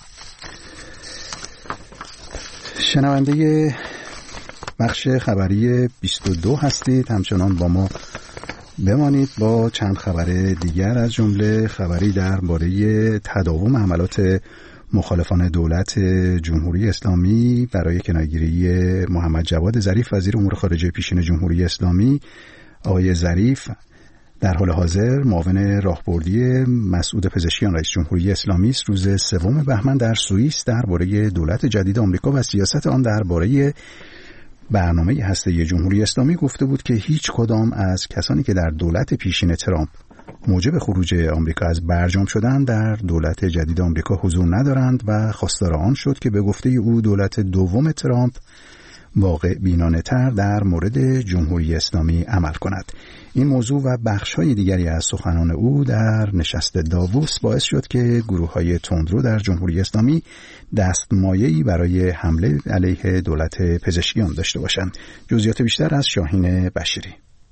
شنونده بخش خبری 22 هستید. همچنان با ما بمانید با چند خبر دیگر، از جمله خبری درباره تداوم حملات مخالفان دولت جمهوری اسلامی برای کناره‌گیری محمد جواد ظریف، وزیر امور خارجه پیشین جمهوری اسلامی. آقای ظریف در حال حاضر معاون راهبردی مسعود پزشکیان رئیس جمهوری اسلامی است. روز 3 بهمن در سوئیس درباره دولت جدید آمریکا و سیاست آن درباره برنامه هسته جمهوری اسلامی گفته بود که هیچ کدام از کسانی که در دولت پیشین ترامپ موجب خروج آمریکا از برجام شدند در دولت جدید آمریکا حضور ندارند و خواستار آن شد که به گفته او دولت دوم ترامپ واقع بینانه تر در مورد جمهوری اسلامی عمل کند. این موضوع و بخش‌های دیگری از سخنان او در نشست داووس باعث شد که گروه‌های تندرو در جمهوری اسلامی دستمایه‌ای برای حمله علیه دولت پزشکیان داشته باشند. جزئیات بیشتر از شاهین بشیری.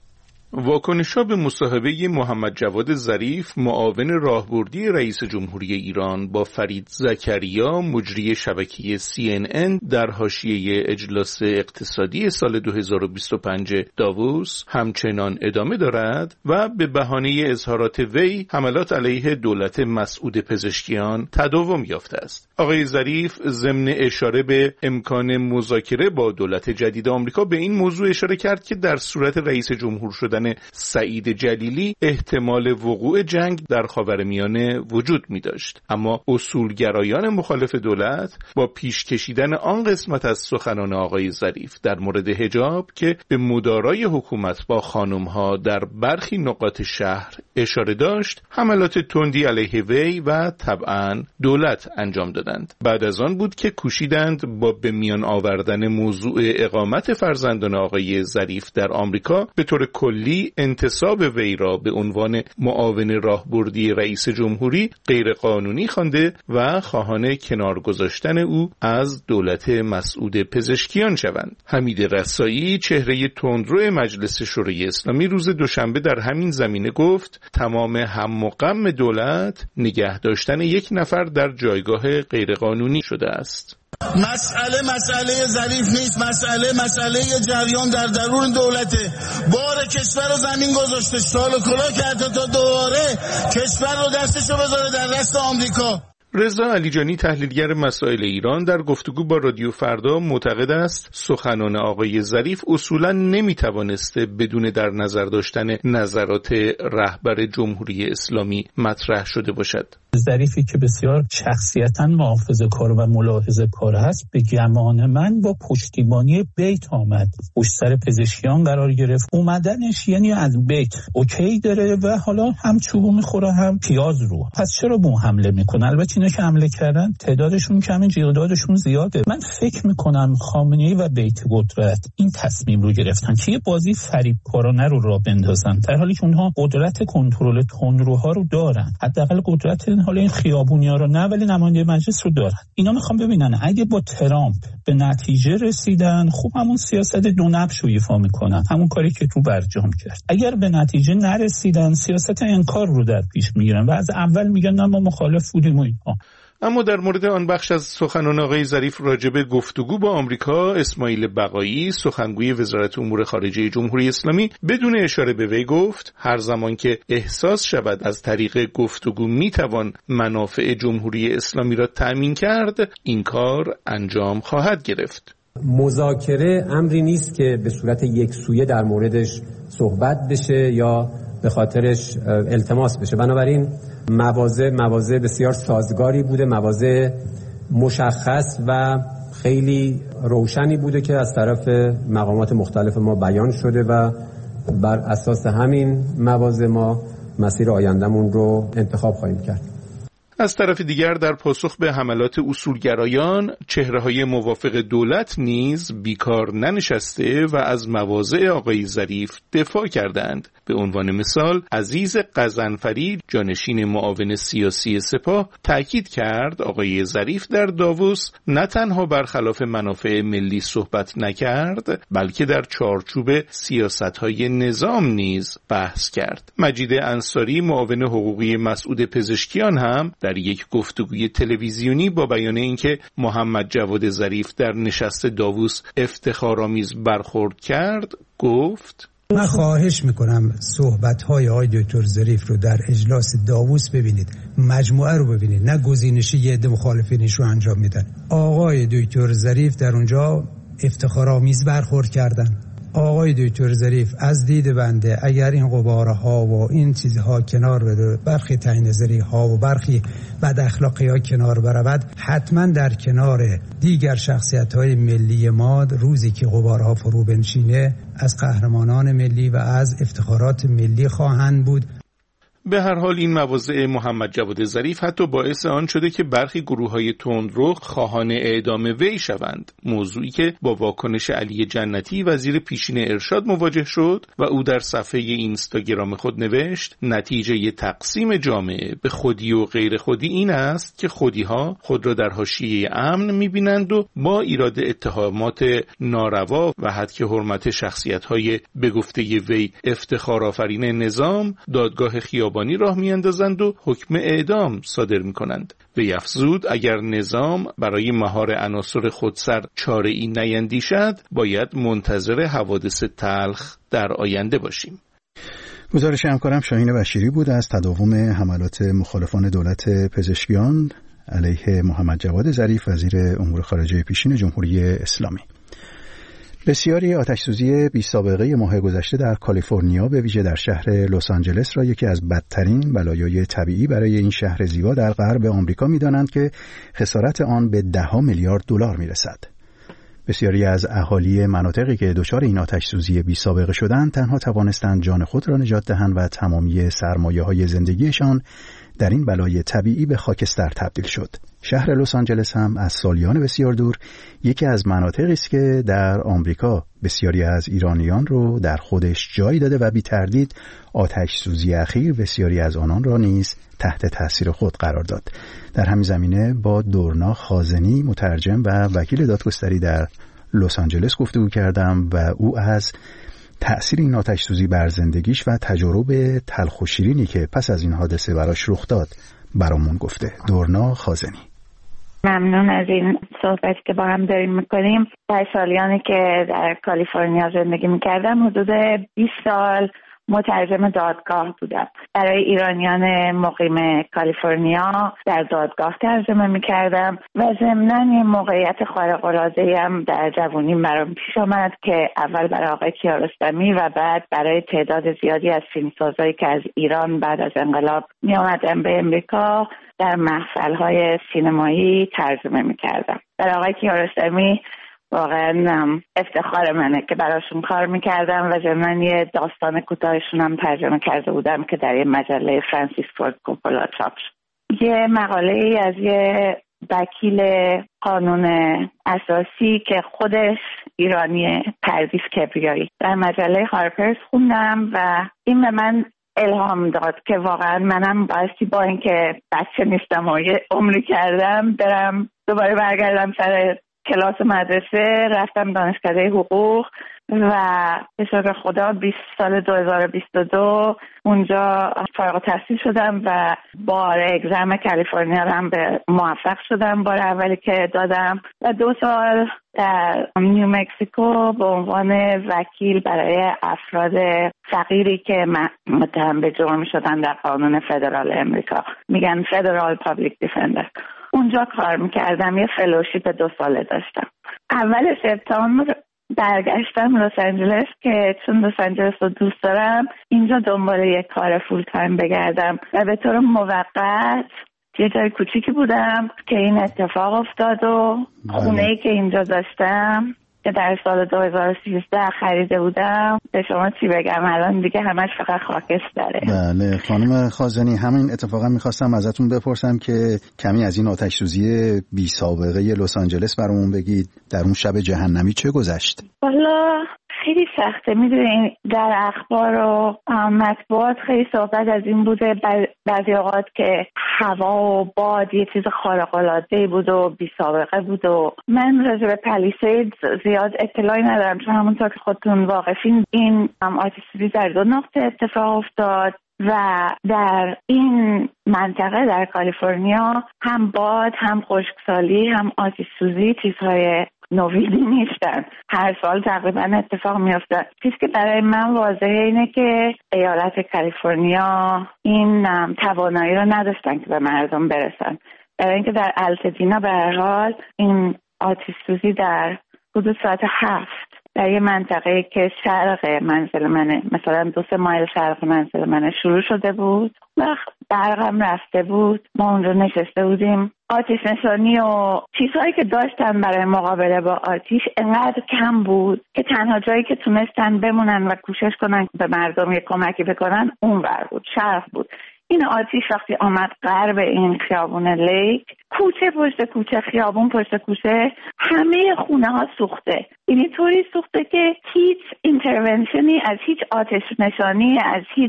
واکنش‌ها به مصاحبه محمد جواد ظریف معاون راهبردی رئیس جمهوری ایران با فرید زکریا مجری شبکه CNN در حاشیه اجلاس اقتصادی سال 2025 داووس همچنان ادامه دارد و به بهانه اظهارات وی حملات علیه دولت مسعود پزشکیان تداوم یافته است. آقای ظریف ضمن اشاره به امکان مذاکره با دولت جدید آمریکا به این موضوع اشاره کرد که در صورت رئیس جمهور شدن سعید جلیلی احتمال وقوع جنگ در خاورمیانه وجود می داشت. اما اصولگرایان مخالف دولت با پیش کشیدن آن قسمت از سخنان آقای ظریف در مورد حجاب که به مدارای حکومت با خانمها در برخی نقاط شهر اشاره داشت، حملات تندی علیه وی و طبعاً دولت انجام دادند. بعد از آن بود که کوشیدند با به میان آوردن موضوع اقامت فرزندان آقای ظریف در آمریکا به طور کلی انتصاب وی را به عنوان معاون راهبردی رئیس جمهوری غیر قانونی خوانده و خواهان کنار گذاشتن او از دولت مسعود پزشکیان شوند. حمید رسایی چهره تندرو مجلس شورای اسلامی روز دوشنبه در همین زمینه گفت تمام هم و غم دولت نگه داشتن یک نفر در جایگاه غیر قانونی شده است. مسئله ظریف نیست، مسئله جریان در درون دولته. بار کشور رو زمین گذاشته، سال و کلا کرده تا دوباره کشور رو دستشو بذاره در دست آمریکا. رضا علیجانی تحلیلگر مسائل ایران در گفتگو با رادیو فردا معتقد است سخنان آقای ظریف اصولاً نمیتوانسته بدون در نظر داشتن نظرات رهبر جمهوری اسلامی مطرح شده باشد. ظریفی که بسیار شخصیتاً محافظه‌کار و ملاحظه‌کار هست به گمان من با پشتیبانی بیت آمد، پشت سر پزشکیان قرار گرفت. اومدنش یعنی از بیت اوکی داره و حالا هم چوبو میخوره هم پیاز رو. پس چرا بو حمله میکنه؟ البته اینا که حمله کردن تعدادشون کمه، تعدادشون زیاده. من فکر میکنم خامنه‌ای و بیت قدرت این تصمیم رو گرفتن که یه بازی فریبکارانه رو راه بندازن، در حالی که اونها قدرت کنترل تندروها رو دارن. حداقل قدرت حالا این خیابونیا رو نه، ولی نماینده مجلس رو دارن. اینا میخوام ببینن اگه با ترامپ به نتیجه رسیدن، خوب همون سیاست دو نبش رو ایفا میکنن، همون کاری که تو برجام کرد. اگر به نتیجه نرسیدن، سیاست انکار رو در پیش میگیرن و از اول میگن نه ما مخالف بودیم و اینها. اما در مورد آن بخش از سخنان آقای ظریف راجع به گفتگو با آمریکا، اسماعیل بقایی سخنگوی وزارت امور خارجه جمهوری اسلامی بدون اشاره به وی گفت هر زمان که احساس شود از طریق گفتگو میتوان منافع جمهوری اسلامی را تأمین کرد، این کار انجام خواهد گرفت. مذاکره امری نیست که به صورت یکسویه در موردش صحبت بشه یا به خاطرش التماس بشه. بنابراین مواضع بسیار سازگاری بوده، مواضع مشخص و خیلی روشنی بوده که از طرف مقامات مختلف ما بیان شده و بر اساس همین مواضع ما مسیر آیندهمون رو انتخاب خواهیم کرد. از طرف دیگر در پاسخ به حملات اصولگرایان، چهره‌های موافق دولت نیز بیکار ننشسته و از مواضع آقای ظریف دفاع کردند. به عنوان مثال عزیز قزنفری جانشین معاون سیاسی سپاه تاکید کرد آقای ظریف در داووس نه تنها برخلاف منافع ملی صحبت نکرد، بلکه در چارچوب سیاست‌های نظام نیز بحث کرد. مجید انصاری معاون حقوقی مسعود پزشکیان هم در یک گفتگوی تلویزیونی با بیان اینکه محمد جواد ظریف در نشست داووس افتخارآمیز برخورد کرد گفت: من خواهش میکنم صحبت‌های آقای دکتر ظریف رو در اجلاس داووس ببینید، مجموعه رو ببینید، نه گزینشی یه عده مخالفینش رو انجام میدن. آقای دکتر ظریف در اونجا افتخارآمیز برخورد کردن. آقای دکتر ظریف از دید بنده اگر این غبارها و این چیزها کنار بره، برخی تعیین‌نظری ها و برخی بد اخلاقی ها کنار برود، حتما در کنار دیگر شخصیت های ملی ما روزی که غبارها فرو بنشینه از قهرمانان ملی و از افتخارات ملی خواهند بود. به هر حال این مواضع محمد جواد ظریف حتی باعث آن شده که برخی گروه‌های تندرو خواهان اعدام وی شوند، موضوعی که با واکنش علی جنتی وزیر پیشین ارشاد مواجه شد و او در صفحه اینستاگرام خود نوشت: نتیجه تقسیم جامعه به خودی و غیر خودی این است که خودی‌ها خود را در حاشیه امن می‌بینند و با ایراد اتهامات ناروا و حد که حرمت شخصیت‌های به گفته وی افتخارآفرین نظام دادگاه خیابانی راه میاندازند و حکم اعدام صادر میکنند. وی افزود اگر نظام برای مهار عناصر خودسر چاره‌ای نیندیشد باید منتظر حوادث تلخ در آینده باشیم. گزارش همکارم شاهین بشیری بود از تداوم حملات مخالفان دولت پزشکیان علیه محمد جواد ظریف وزیر امور خارجه پیشین جمهوری اسلامی. بسیاری آتش‌سوزی بی سابقه ماه گذشته در کالیفرنیا به ویژه در شهر لس آنجلس را یکی از بدترین بلایای طبیعی برای این شهر زیبا در غرب آمریکا می‌دانند که خسارت آن به $10 میلیارد می‌رسد. بسیاری از اهالی مناطقی که دچار این آتش‌سوزی بی سابقه شدند تنها توانستند جان خود را نجات دهند و تمامی سرمایه‌های زندگیشان در این بلای طبیعی به خاکستر تبدیل شد. شهر لس آنجلس هم از سالیان بسیار دور یکی از مناطقی است که در آمریکا بسیاری از ایرانیان رو در خودش جای داده و بی تردید آتش سوزی اخیر بسیاری از آنان را نیز تحت تاثیر خود قرار داد. در همین زمینه با دورنا خازنی مترجم و وکیل دادگستری در لس آنجلس گفتگو کردم و او از تأثیر این آتش سوزی بر زندگیش و تجربه تلخ و شیرینی که پس از این حادثه براش رخ داد برامون گفته. دورنا خازنی: ممنون از این صحبتی که با هم داریم میکنیم. در سالیانی که در کالیفرنیا زندگی میکردم حدود 20 سال مترجم دادگاه بودم. برای ایرانیان مقیم کالیفرنیا در دادگاه ترجمه میکردم و ضمناً یه موقعیت خارق‌العاده‌ای هم در جوونیم برام پیش آمد که اول برای آقای کیارستمی و بعد برای تعداد زیادی از فیلمسازایی که از ایران بعد از انقلاب میامدن به امریکا در محفل‌های سینمایی ترجمه میکردم. برای آقای کیارستمی واقعا افتخار منه که براشون کار میکردم و ضمناً یه داستان کوتاهشون هم ترجمه کرده بودم که در یه مجله فرانسیس فورد کوپولا چاپ شد. یه مقاله از یه وکیل قانون اساسی که خودش ایرانی، پردیس کبریایی، در مجله هارپرز خوندم و این به من الهام داد که واقعا منم بایستی با اینکه بچه نیستم و یه عمری کردم برم دوباره برگردم سر کلاس مدرسه. رفتم دانشکده حقوق و به شکر خدا 20 سال 2022 اونجا فارغ التحصیل شدم و بار اگزم کالیفرنیا هم به موفق شدم، بار اولی که دادم، و 2 سال در نیو مکزیکو به عنوان وکیل برای افراد فقیری که متهم به جرم شدن در قانون فدرال امریکا، میگن فدرال پابلیک دیفندر، اونجا کار میکردم. یه فلوشیپ 2 ساله داشتم. اول سپتامبر برگشتم لس آنجلس که چون لس آنجلس رو دوست دارم اینجا دنبال یک کار فول تایم بگردم و به طور موقت یه جای کوچیکی بودم که این اتفاق افتاد و خونه‌ای که اینجا داشتم که در سال 2013 خریده بودم، به شما چی بگم، الان دیگه همش فقط خاکستره. بله خانم خازنی، همین اتفاقا میخواستم ازتون بپرسم که کمی از این آتش سوزی بی سابقه لس آنجلس برامون بگید. در اون شب جهنمی چه گذشت؟ والا خیلی سخته. میدونین در اخبار و مطبوعات خیلی صحبت از این بوده بعضی اوقات که هوا و باد یه چیز خارق‌العاده‌ای بود و بی سابقه بود و من راجع به پالیسید زیاد اطلاعی ندارم، چون همونطور که خودتون واقفین این آتش سوزی در 2 نقطه اتفاق افتاد و در این منطقه در کالیفرنیا هم باد، هم خشکسالی، هم آتش سوزی چیزهای نویدی نیستن. هر سال تقریبا اتفاق میفته. چیزی که برای من واضحه اینه که ایالت کالیفرنیا این توانایی رو نداشتن که به مردم برسن. برای اینکه در التدینا به هر حال این آتش سوزی در حدود ساعت 7 در یه منطقه که شرق منزل منه، مثلا 2-3 مایل شرق منزل منه شروع شده بود و برقم رفته بود. ما اونجا نشسته بودیم، آتش نشانی و چیزهایی که داشتن برای مقابله با آتش انقدر کم بود که تنها جایی که تونستن بمونن و کوشش کنن به مردم یه کمکی بکنن اون ور بود، شرق بود. این آتش وقتی آمد غرب این خیابون لیک، کوچه پشت کوچه، خیابون پشت کوچه، همه خونه ها سوخته. یعنی طوری سوخته که هیچ اینترونشنی از هیچ آتش نشانی، از هیچ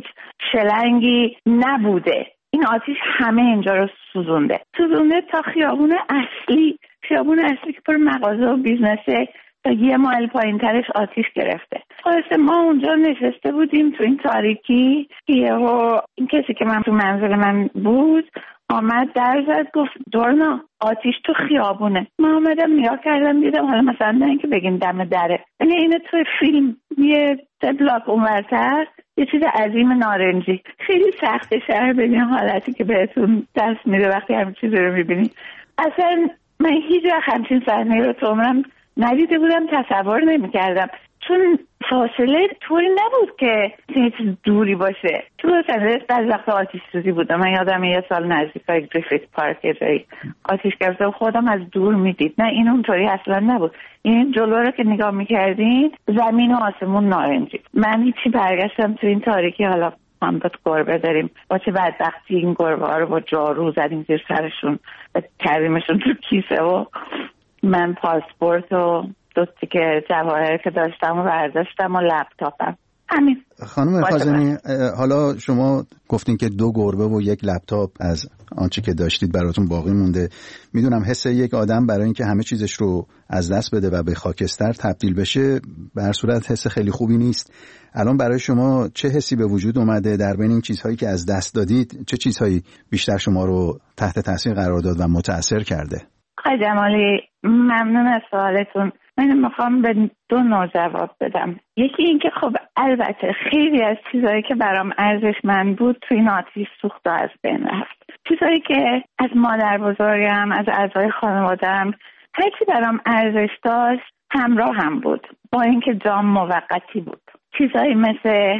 شلنگی نبوده. این آتش همه اینجا رو سوزونده تا خیابون اصلی که پر مغازه و بیزنسه تا 1 مایل پایین ترش آتش گرفته. خلاصه ما اونجا نشسته بودیم تو این تاریکی که این کسی که من تو منزل من بود آمد در زد، گفت دورنا آتش تو خیابونه. من آمدم نگاه کردم دیدم حالا مثلا نه اینکه بگیم دم دره، یعنی اینه تو فیلم یه 3 بلاک اونورتر یه چیز عظیم نارنجی. خیلی سخته شهر ببین حالتی که بهتون دست میده وقتی همین چیزی رو میبینی. اصلا من هیچ وقت همچین صحنه رو تو عمرم ندیده بودم، تصور نمی‌کردم، چون فاصله طوری نبود که چیز دوری باشه. تو لس آنجلس بعضی وقتا آتش سوزی بوده. من یادم یه سال نزدیکای گریفیت پارک جایی آتش گرفته، خودم از دور میدید. نه این اونطوری اصلا نبود. این جلو رو که نگاه میکردین زمین و آسمون نارنجی. من هیچی برگشتم تو این تاریکی، حالا هم با گربه داریم، با چه بدبختی این گربه ها رو با جارو زدیم زیر سرشون و کردیمشون تو کیسه و من پاسپورت و 2 تیکه جواهر که داشتم و برداشتم و لپتاپم. همین. خانم خازنی، حالا شما گفتین که 2 گربه و 1 لپتاپ از آنچه که داشتید براتون باقی مونده. میدونم حس یک آدم برای اینکه همه چیزش رو از دست بده و به خاکستر تبدیل بشه به هر صورت حس خیلی خوبی نیست. الان برای شما چه حسی به وجود اومده در بین این چیزهایی که از دست دادید؟ چه چیزهایی بیشتر شما رو تحت تاثیر قرار داد و متاثر کرده؟ آقای جمالی ممنون از سوالتون. من میخوام به 2 نوع جواب بدم. یکی این که خب البته خیلی از چیزایی که برام ارزشمند بود توی این آتش سوخت و از بین رفت. چیزایی که از مادر بزرگم، از اعضای خانواده‌ام، هر چی برام ارزش داشت همراه هم بود، با اینکه جام موقتی بود. چیزایی مثل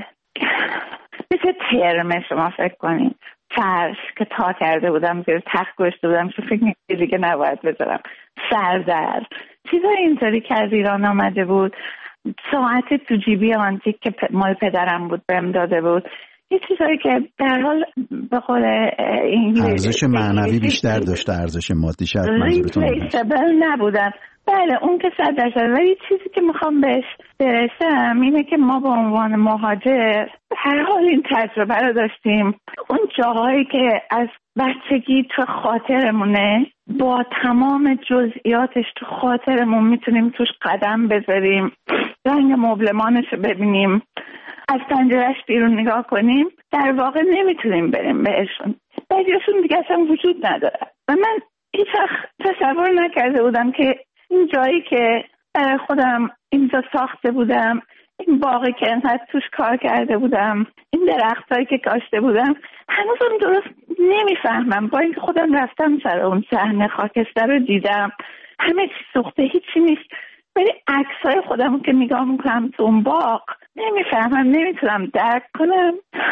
ترمه، شما فکر کنید فرش که تا کرده بودم زیر تخت گذاشته بودم که فکر می‌کردم دیگه نباید بذارم، سردر، چیزای اینطوری که از ایران آمده بود، ساعت تو جیبی آنتیک که مال پدرم بود بهم داده بود، یه چیزایی که در حال به قول ارزش معنوی بیشتر داشته، ارزش مادی شاید منظورتون نبودن. بله اون که 100%، ولی چیزی که میخوام بهش برسم اینه که ما به عنوان مهاجر هر حال این تجربه رو داشتیم. اون جاهایی که از بچگی تو خاطرمونه با تمام جزئیاتش تو خاطرمون میتونیم توش قدم بذاریم، رنگ مبلمانش رو ببینیم، از پنجره‌اش بیرون نگاه کنیم، در واقع نمیتونیم بریم بهشون. بعضیشون دیگه اصلا وجود نداره و من هیچ وقت تصور نکرده بودم که این جایی که برای خودم اینجا ساخته بودم، این باغی که انقدر توش کار کرده بودم، این درختایی که کاشته بودم، هنوزم درست نمیفهمم. با اینکه خودم رفتم سر اون صحنه خاکستر رو دیدم، همه چی سوخته، هیچی نیست، ولی عکسای خودم که نگاه میکنم تو اون باغ نمیفهمم، نمیتونم درک کنم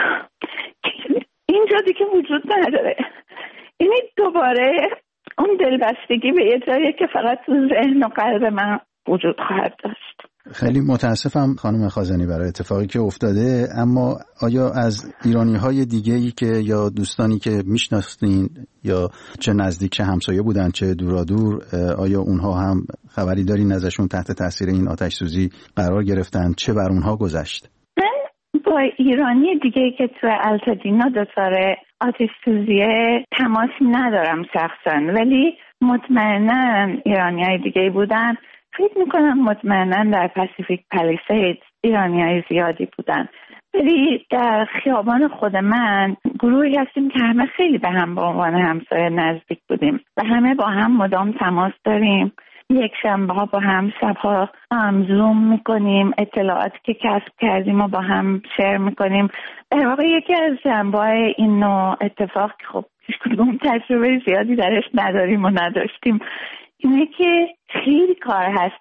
اینجا دیگه وجود نداره. یعنی دوباره اون دلبستگی به یه جایی که فقط تو ذهن و قلب من وجود خواهد داشت. خیلی متاسفم خانم خازنی برای اتفاقی که افتاده، اما آیا از ایرانی‌های دیگه‌ای که یا دوستانی که میشناستین یا چه نزدیک چه همسایه بودن چه دورادور، آیا اونها هم خبری دارین ازشون تحت تاثیر این آتش سوزی قرار گرفتن؟ چه بر اونها گذشت؟ من با ایرانی دیگه‌ای که تو التادینا دچار آتش سوزیه تماسی ندارم شخصا، ولی مطمئناً ایرانی‌های دیگه‌ای بودن. فکر میکنم مطمئناً در پاسیفیک پالیسیدز ایرانی‌های زیادی بودن، ولی در خیابان خود من گروهی هستیم که همه خیلی به هم به عنوان همسایه نزدیک بودیم و همه با هم مدام تماس داریم. یک شنبه ها با هم شبها زوم میکنیم، اطلاعاتی که کسب کردیم و با هم شیر میکنیم. در واقع یکی از جنبه‌های این نوع اتفاق که خب هیچ کدوم تجربه زیادی درش نداریم و نداشتیم اینه که خیلی کار هست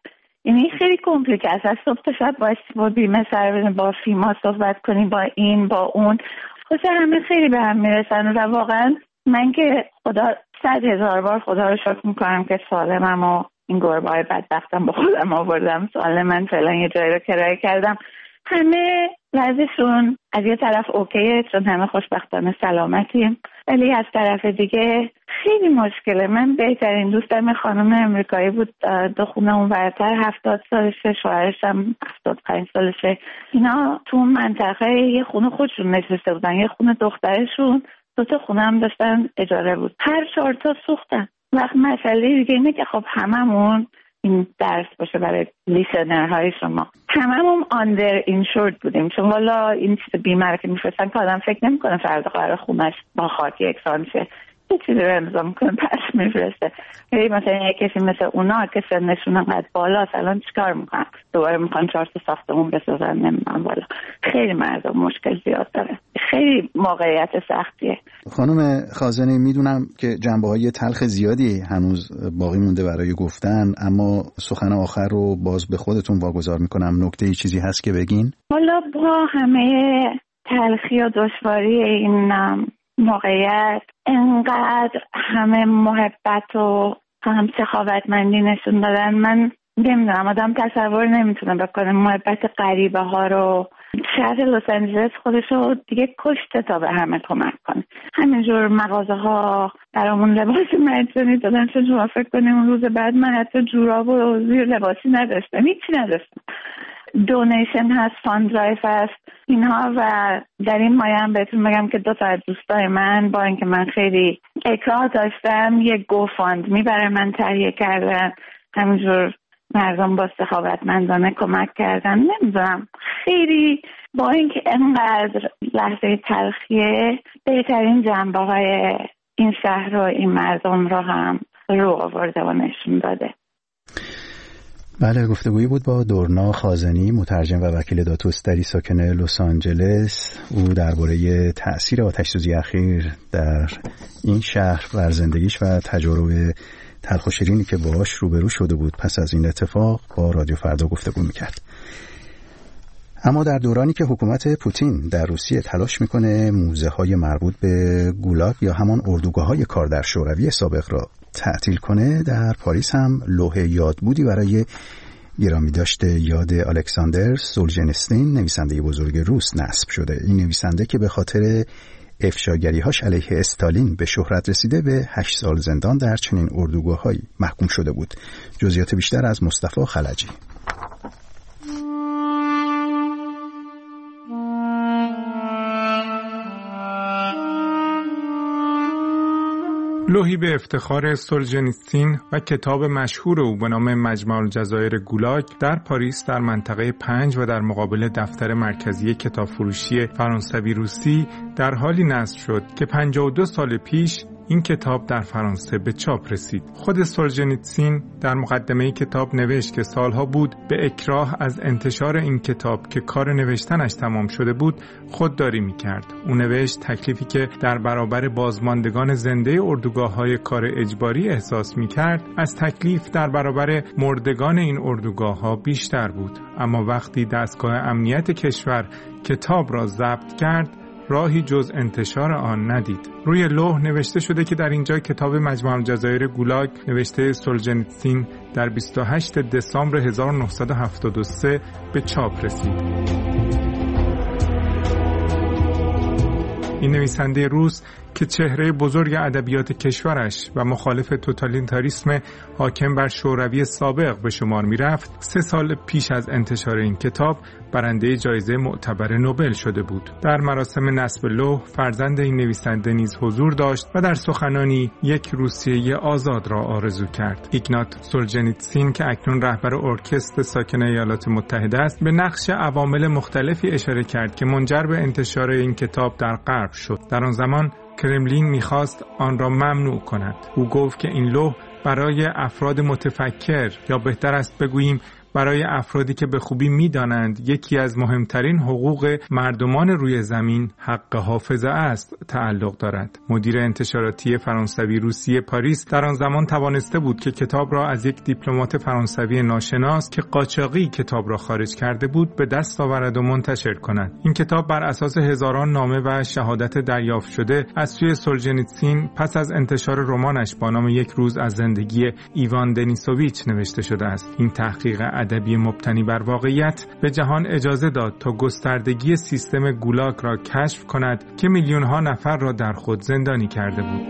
یعنی خیلی کمپلیکه است. از صبح تا شب باید با بیمه سر بدیم، با فیما صحبت کنیم، با این با اون، خلاصه همه خیلی به هم میرسن و واقعا من که 100,000 بار خدا رو شکر میکنم که سالمم و این گربه‌های بدبختم با خودم آوردم. سالم فعلا یه جایی رو کرایه کردم. همه وضعشون از یه طرف اوکیه چون همه خوشبختانه سلامتیم، ولی از طرف دیگه خیلی مشکله. من بهترین دوستم خانم امریکایی بود، 2 خونه اون ورتر، 70 سالشه، شوهرش هم 75 سالشه. اینا تو منطقه یه خونه خودشون نشسته بودن، یه خونه دخترشون، 2 تا خونه هم داشتن اجاره بود، هر 4 تا سوختن. وقت مسئله دیگه اینه که خب هممون، این درس باشه برای لیسنرهای شما، هممون آندر اینشورد بودیم، چون والا این چیز بیمه رو که میفرستن که آدم فکر نمیکنه فردا قرار خونش با خاک یکسان شه، یه چیزی رو امضا میکنه پس میفرسته. مثلا یک کسی مثل اونا که سنشون انقدر بالاست الان چیکار میکنن؟ دوباره میخوان 4 تا ساختمون بسازن، نمیدونم. والا خیلی مردم مشکل زیاد داره، خیلی موقعیت سختیه. خانم خازنی، میدونم که جنبه‌های تلخ زیادی هنوز باقی مونده برای گفتن، اما سخن آخر رو باز به خودتون واگذار میکنم. نکته چیزی هست که بگین؟ والا با همه تلخی و دشواری این موقعیت، انقدر همه محبت و هم سخاوتمندی نشون دادن. من نمیدونم، آدم تصور نمیتونه بکنه محبت غریبه ها رو. شهر لس آنجلس خودشو دیگه کشته تا به همه کمک کنه. همینجور مغازه ها برامون لباس مجانی دادن، چون شما فکر کنیم اون روز بعد من حتی جوراب و زیر لباسی نداشتم، هیچی نداشتم. دونیشن هست، فاندرایف هست، اینها. و در این مایه هم بهتون بگم که 2 تا از دوستای من با اینکه من خیلی اکراه داشتم یک گوفاندمی برای من تهیه کردن. همینجور مردم با سخاوتمندانه کمک کردن. نمیدونم، خیلی با اینکه انقدر لحظه تلخیه، بهترین جنبه های این شهر و این مردم رو هم رو آورده و نشون داده. بله، گفتگویی بود با دورنا خازنی، مترجم و وکیل دادگستری ساکن لس آنجلس. او درباره تأثیر آتش‌سوزی اخیر در این شهر بر زندگیش و تجربه تلخ و شیرینی که باهاش روبرو شده بود پس از این اتفاق با رادیو فردا گفتگو میکرد. اما در دورانی که حکومت پوتین در روسیه تلاش میکنه موزه های مربوط به گولاگ یا همان اردوگاه‌های کاردر شوروی سابق را تعطیل کنه، در پاریس هم لوح یادبودی برای گرامی داشته یاد الکساندر سولژنیتسین، نویسنده بزرگ روس، نصب شده. این نویسنده که به خاطر افشاگری‌هاش علیه استالین به شهرت رسیده، به 8 سال زندان در چنین اردوگاه‌هایی محکوم شده بود. جزئیات بیشتر از مصطفی خلجی. لوحی به افتخار سولژنیتسین و کتاب مشهور او به نام مجمع الجزایر گولاگ در پاریس در منطقه 5 و در مقابل دفتر مرکزی کتاب فروشی فرانسوی روسی در حالی نصب شد که 52 سال پیش این کتاب در فرانسه به چاپ رسید. خود سولژنیتسین در مقدمه کتاب نوشت که سالها بود به اکراه از انتشار این کتاب که کار نوشتنش تمام شده بود خودداری می‌کرد. او نوشت تکلیفی که در برابر بازماندگان زنده اردوگاه‌های کار اجباری احساس می‌کرد از تکلیف در برابر مردگان این اردوگاه‌ها بیشتر بود. اما وقتی دستگاه امنیت کشور کتاب را ضبط کرد، راهی جز انتشار آن ندید. روی لوح نوشته شده که در اینجا کتاب مجمع الجزایر گولاگ نوشته سولژنیتسین در 28 دسامبر 1973 به چاپ رسید. این نویسنده روس که چهره بزرگ ادبیات کشورش و مخالف توتالیتاریسم حاکم بر شوروی سابق به شمار می‌رفت، 3 سال پیش از انتشار این کتاب برنده جایزه معتبر نوبل شده بود. در مراسم نصب لوح فرزند این نویسنده نیز حضور داشت و در سخنانی یک روسیه آزاد را آرزو کرد. ایگنات سولژنیتسین که اکنون رهبر ارکستر ساکن ایالات متحده است، به نقش عوامل مختلفی اشاره کرد که منجر به انتشار این کتاب در غرب شد. در آن زمان کرملین می‌خواست آن را ممنوع کند. او گفت که این لوح برای افراد متفکر، یا بهتر است بگوییم برای افرادی که به خوبی می‌دانند یکی از مهمترین حقوق مردمان روی زمین حق حافظه است تعلق دارد. مدیر انتشاراتی فرانسوی روسیه پاریس در آن زمان توانسته بود که کتاب را از یک دیپلمات فرانسوی ناشناس که قاچاقی کتاب را خارج کرده بود به دست آورد و منتشر کند. این کتاب بر اساس هزاران نامه و شهادت دریافت شده از سوی سولجنیتسین پس از انتشار رمانش با نام یک روز از زندگی ایوان دنیسوویچ نوشته شده است. این تحقیق ادبی مبتنی بر واقعیت به جهان اجازه داد تا گستردگی سیستم گولاگ را کشف کند که میلیون‌ها نفر را در خود زندانی کرده بود.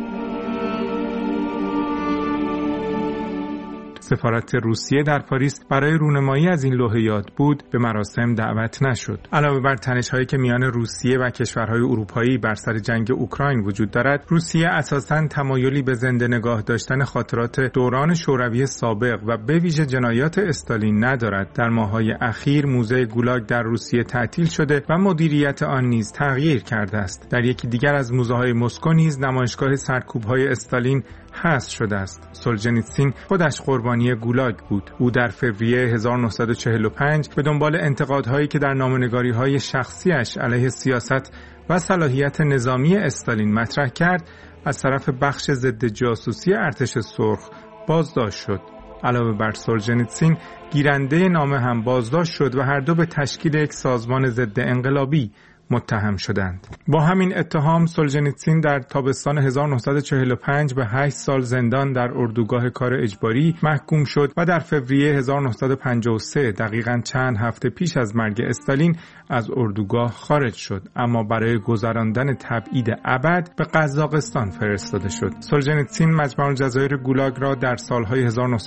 سفارت روسیه در پاریس برای رونمایی از این لوح یاد بود به مراسم دعوت نشد. علاوه بر تنش‌هایی که میان روسیه و کشورهای اروپایی بر سر جنگ اوکراین وجود دارد، روسیه اساساً تمایلی به زنده نگاه داشتن خاطرات دوران شوروی سابق و به ویژه جنایات استالین ندارد. در ماه‌های اخیر موزه گولاگ در روسیه تعطیل شده و مدیریت آن نیز تغییر کرده است. در یکی دیگر از موزه‌های مسکو نیز نمایشگاه سرکوب‌های استالین حذف شده است. سولجنیتسین خودش قربانی گولاگ بود. او در فوریه 1945 به دنبال انتقادهایی که در نامه‌نگاری‌های شخصیش علیه سیاست و صلاحیت نظامی استالین مطرح کرد، از طرف بخش ضد جاسوسی ارتش سرخ بازداشت شد. علاوه بر سولجنیتسین، گیرنده نامه هم بازداشت شد و هر دو به تشکیل یک سازمان ضد انقلابی متهم شدند. با همین اتهام سولجنیتسین در تابستان 1945 به 8 سال زندان در اردوگاه کار اجباری محکوم شد و در فوریه 1953 دقیقاً چند هفته پیش از مرگ استالین از اردوگاه خارج شد، اما برای گذراندن تبعید ابد به قزاقستان فرستاده شد. سولجنیتسین مجمع الجزایر گولاگ را در سالهای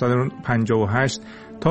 1958 تا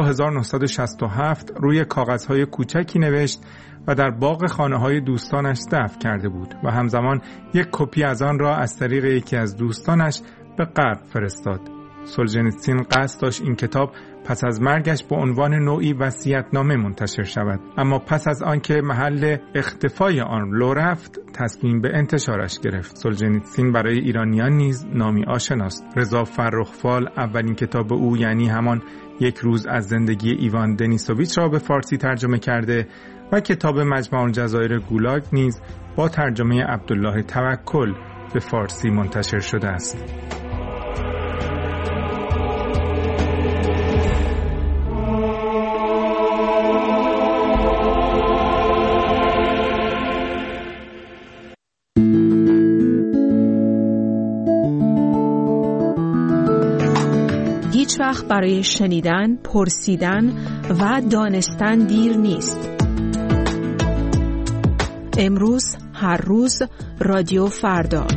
1967 روی کاغذهای کوچکی نوشت و در باغ خانه‌های دوستانش دفن کرده بود و همزمان یک کپی از آن را از طریق یکی از دوستانش به غرب فرستاد. سولجنیتسین قصد داشت این کتاب پس از مرگش به عنوان نوعی وصیت‌نامه منتشر شود، اما پس از آنکه محل اختفای آن لو رفت تصمیم به انتشارش گرفت. سولجنیتسین برای ایرانیان نیز نامی آشناست. رضا فرخ‌فال اولین کتاب او یعنی همان یک روز از زندگی ایوان دنیسوویچ را به فارسی ترجمه کرده و کتاب مجمع الجزایر گولاگ نیز با ترجمه عبدالله توکل به فارسی منتشر شده است. هیچ وقت برای شنیدن، پرسیدن و دانستن دیر نیست. امروز، هر روز، رادیو فردا.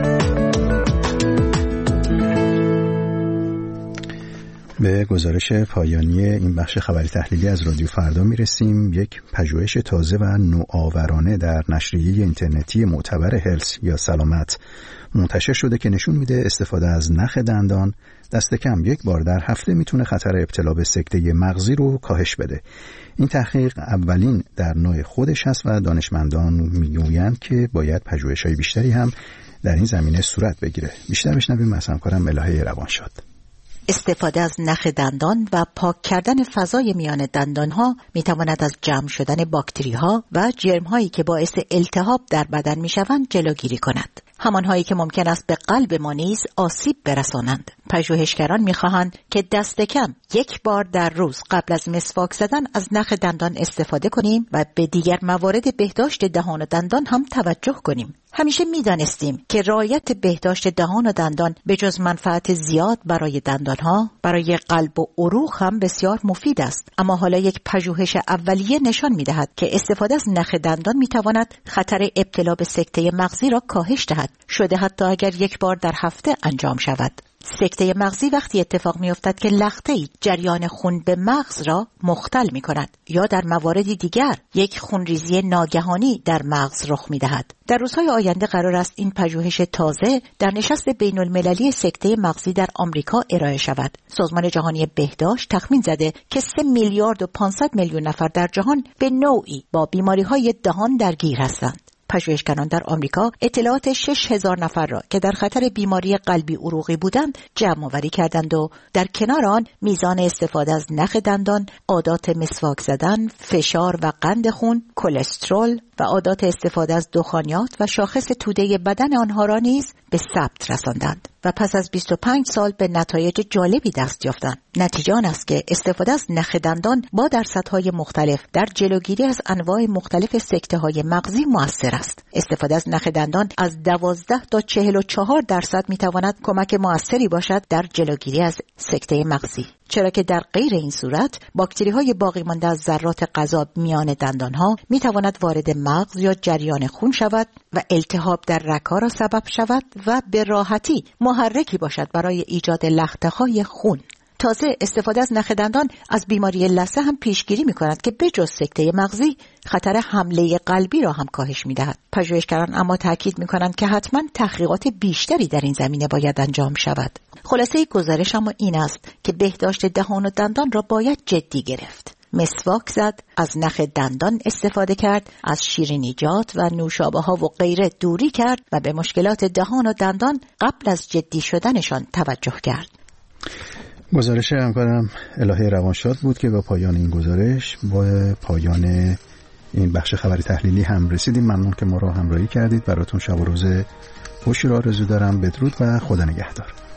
به گزارش پایانی این بخش خبری تحلیلی از رادیو فردا میرسیم. یک پژوهش تازه و نوآورانه در نشریه اینترنتی معتبر هلس یا سلامت منتشر شده که نشون میده استفاده از نخ دندان دست کم یک بار در هفته میتونه خطر ابتلا به سکته مغزی رو کاهش بده. این تحقیق اولین در نوع خودش هست و دانشمندان میگویند که باید پژوهش‌های بیشتری هم در این زمینه صورت بگیره. بیشتر بشنویم از همکارم ملاحه روانشاد. استفاده از نخ دندان و پاک کردن فضای میان دندانها میتواند از جمع شدن باکتری‌ها و جرم‌هایی که باعث التهاب در بدن میشوند جلوگیری کند. همانهایی که ممکن است به قلب ما نیز آسیب برسانند. پژوهشگران می‌خواهند که دست کم یک بار در روز قبل از مسواک زدن از نخ دندان استفاده کنیم و به دیگر موارد بهداشت دهان و دندان هم توجه کنیم. همیشه می‌دانستیم که رعایت بهداشت دهان و دندان به جز منفعت زیاد برای دندانها، برای قلب و عروق هم بسیار مفید است. اما حالا یک پژوهش اولیه نشان می‌دهد که استفاده از نخ دندان می‌تواند خطر ابتلا به سکته مغزی را کاهش دهد، شده حتی اگر یک بار در هفته انجام شود. سکته مغزی وقتی اتفاق می‌افتد که لخته‌ای جریان خون به مغز را مختل می‌کند یا در مواردی دیگر یک خونریزی ناگهانی در مغز رخ می‌دهد. در روزهای آینده قرار است این پژوهش تازه در نشست بین‌المللی سکته مغزی در آمریکا ارائه شود. سازمان جهانی بهداشت تخمین زده که 3 میلیارد و 500 میلیون نفر در جهان به نوعی با بیماری‌های دهان درگیر هستند. پژوهشگران در آمریکا اطلاعات 6000 نفر را که در خطر بیماری قلبی عروقی بودند جمع آوری کردند و در کنار آن میزان استفاده از نخ دندان، عادات مسواک زدن، فشار و قند خون، کلسترول و عادات استفاده از دخانیات و شاخص توده بدن آنها را نیز به ثبت رساندند و پس از 25 سال به نتایج جالبی دست یافتند. نتیجه آن است که استفاده از نخ دندان با درصدهای مختلف در جلوگیری از انواع مختلف سکته‌های مغزی مؤثر است. استفاده از نخ دندان از 12 تا 44% می‌تواند کمک مؤثری باشد در جلوگیری از سکته مغزی، چرا که در غیر این صورت باکتری‌های باقی مانده از ذرات غذا میان دندان‌ها می‌تواند وارد مغز یا جریان خون شود و التهاب در رگ‌ها را سبب شود و به راحتی محرکی باشد برای ایجاد لخته‌های خون. تازه استفاده از نخ دندان از بیماری لثه هم پیشگیری می‌کند که بجز سکته مغزی خطر حمله قلبی را هم کاهش می‌دهد. پژوهشگران اما تاکید می‌کنند که حتما تحقیقات بیشتری در این زمینه باید انجام شود. خلاصه گزارش اما این است که بهداشت دهان و دندان را باید جدی گرفت. مسواک زد، از نخ دندان استفاده کرد، از شیرینیجات و نوشابه‌ها و غیره دوری کرد و به مشکلات دهان و دندان قبل از جدی شدنشان توجه کرد. گزارش همکارم الهه روانشاد بود که با پایان این گزارش با پایان این بخش خبری تحلیلی هم رسیدیم. ممنون که ما را همراهی کردید. براتون شب و روز خوشی را آرزو دارم. بدرود و خدا نگهدار.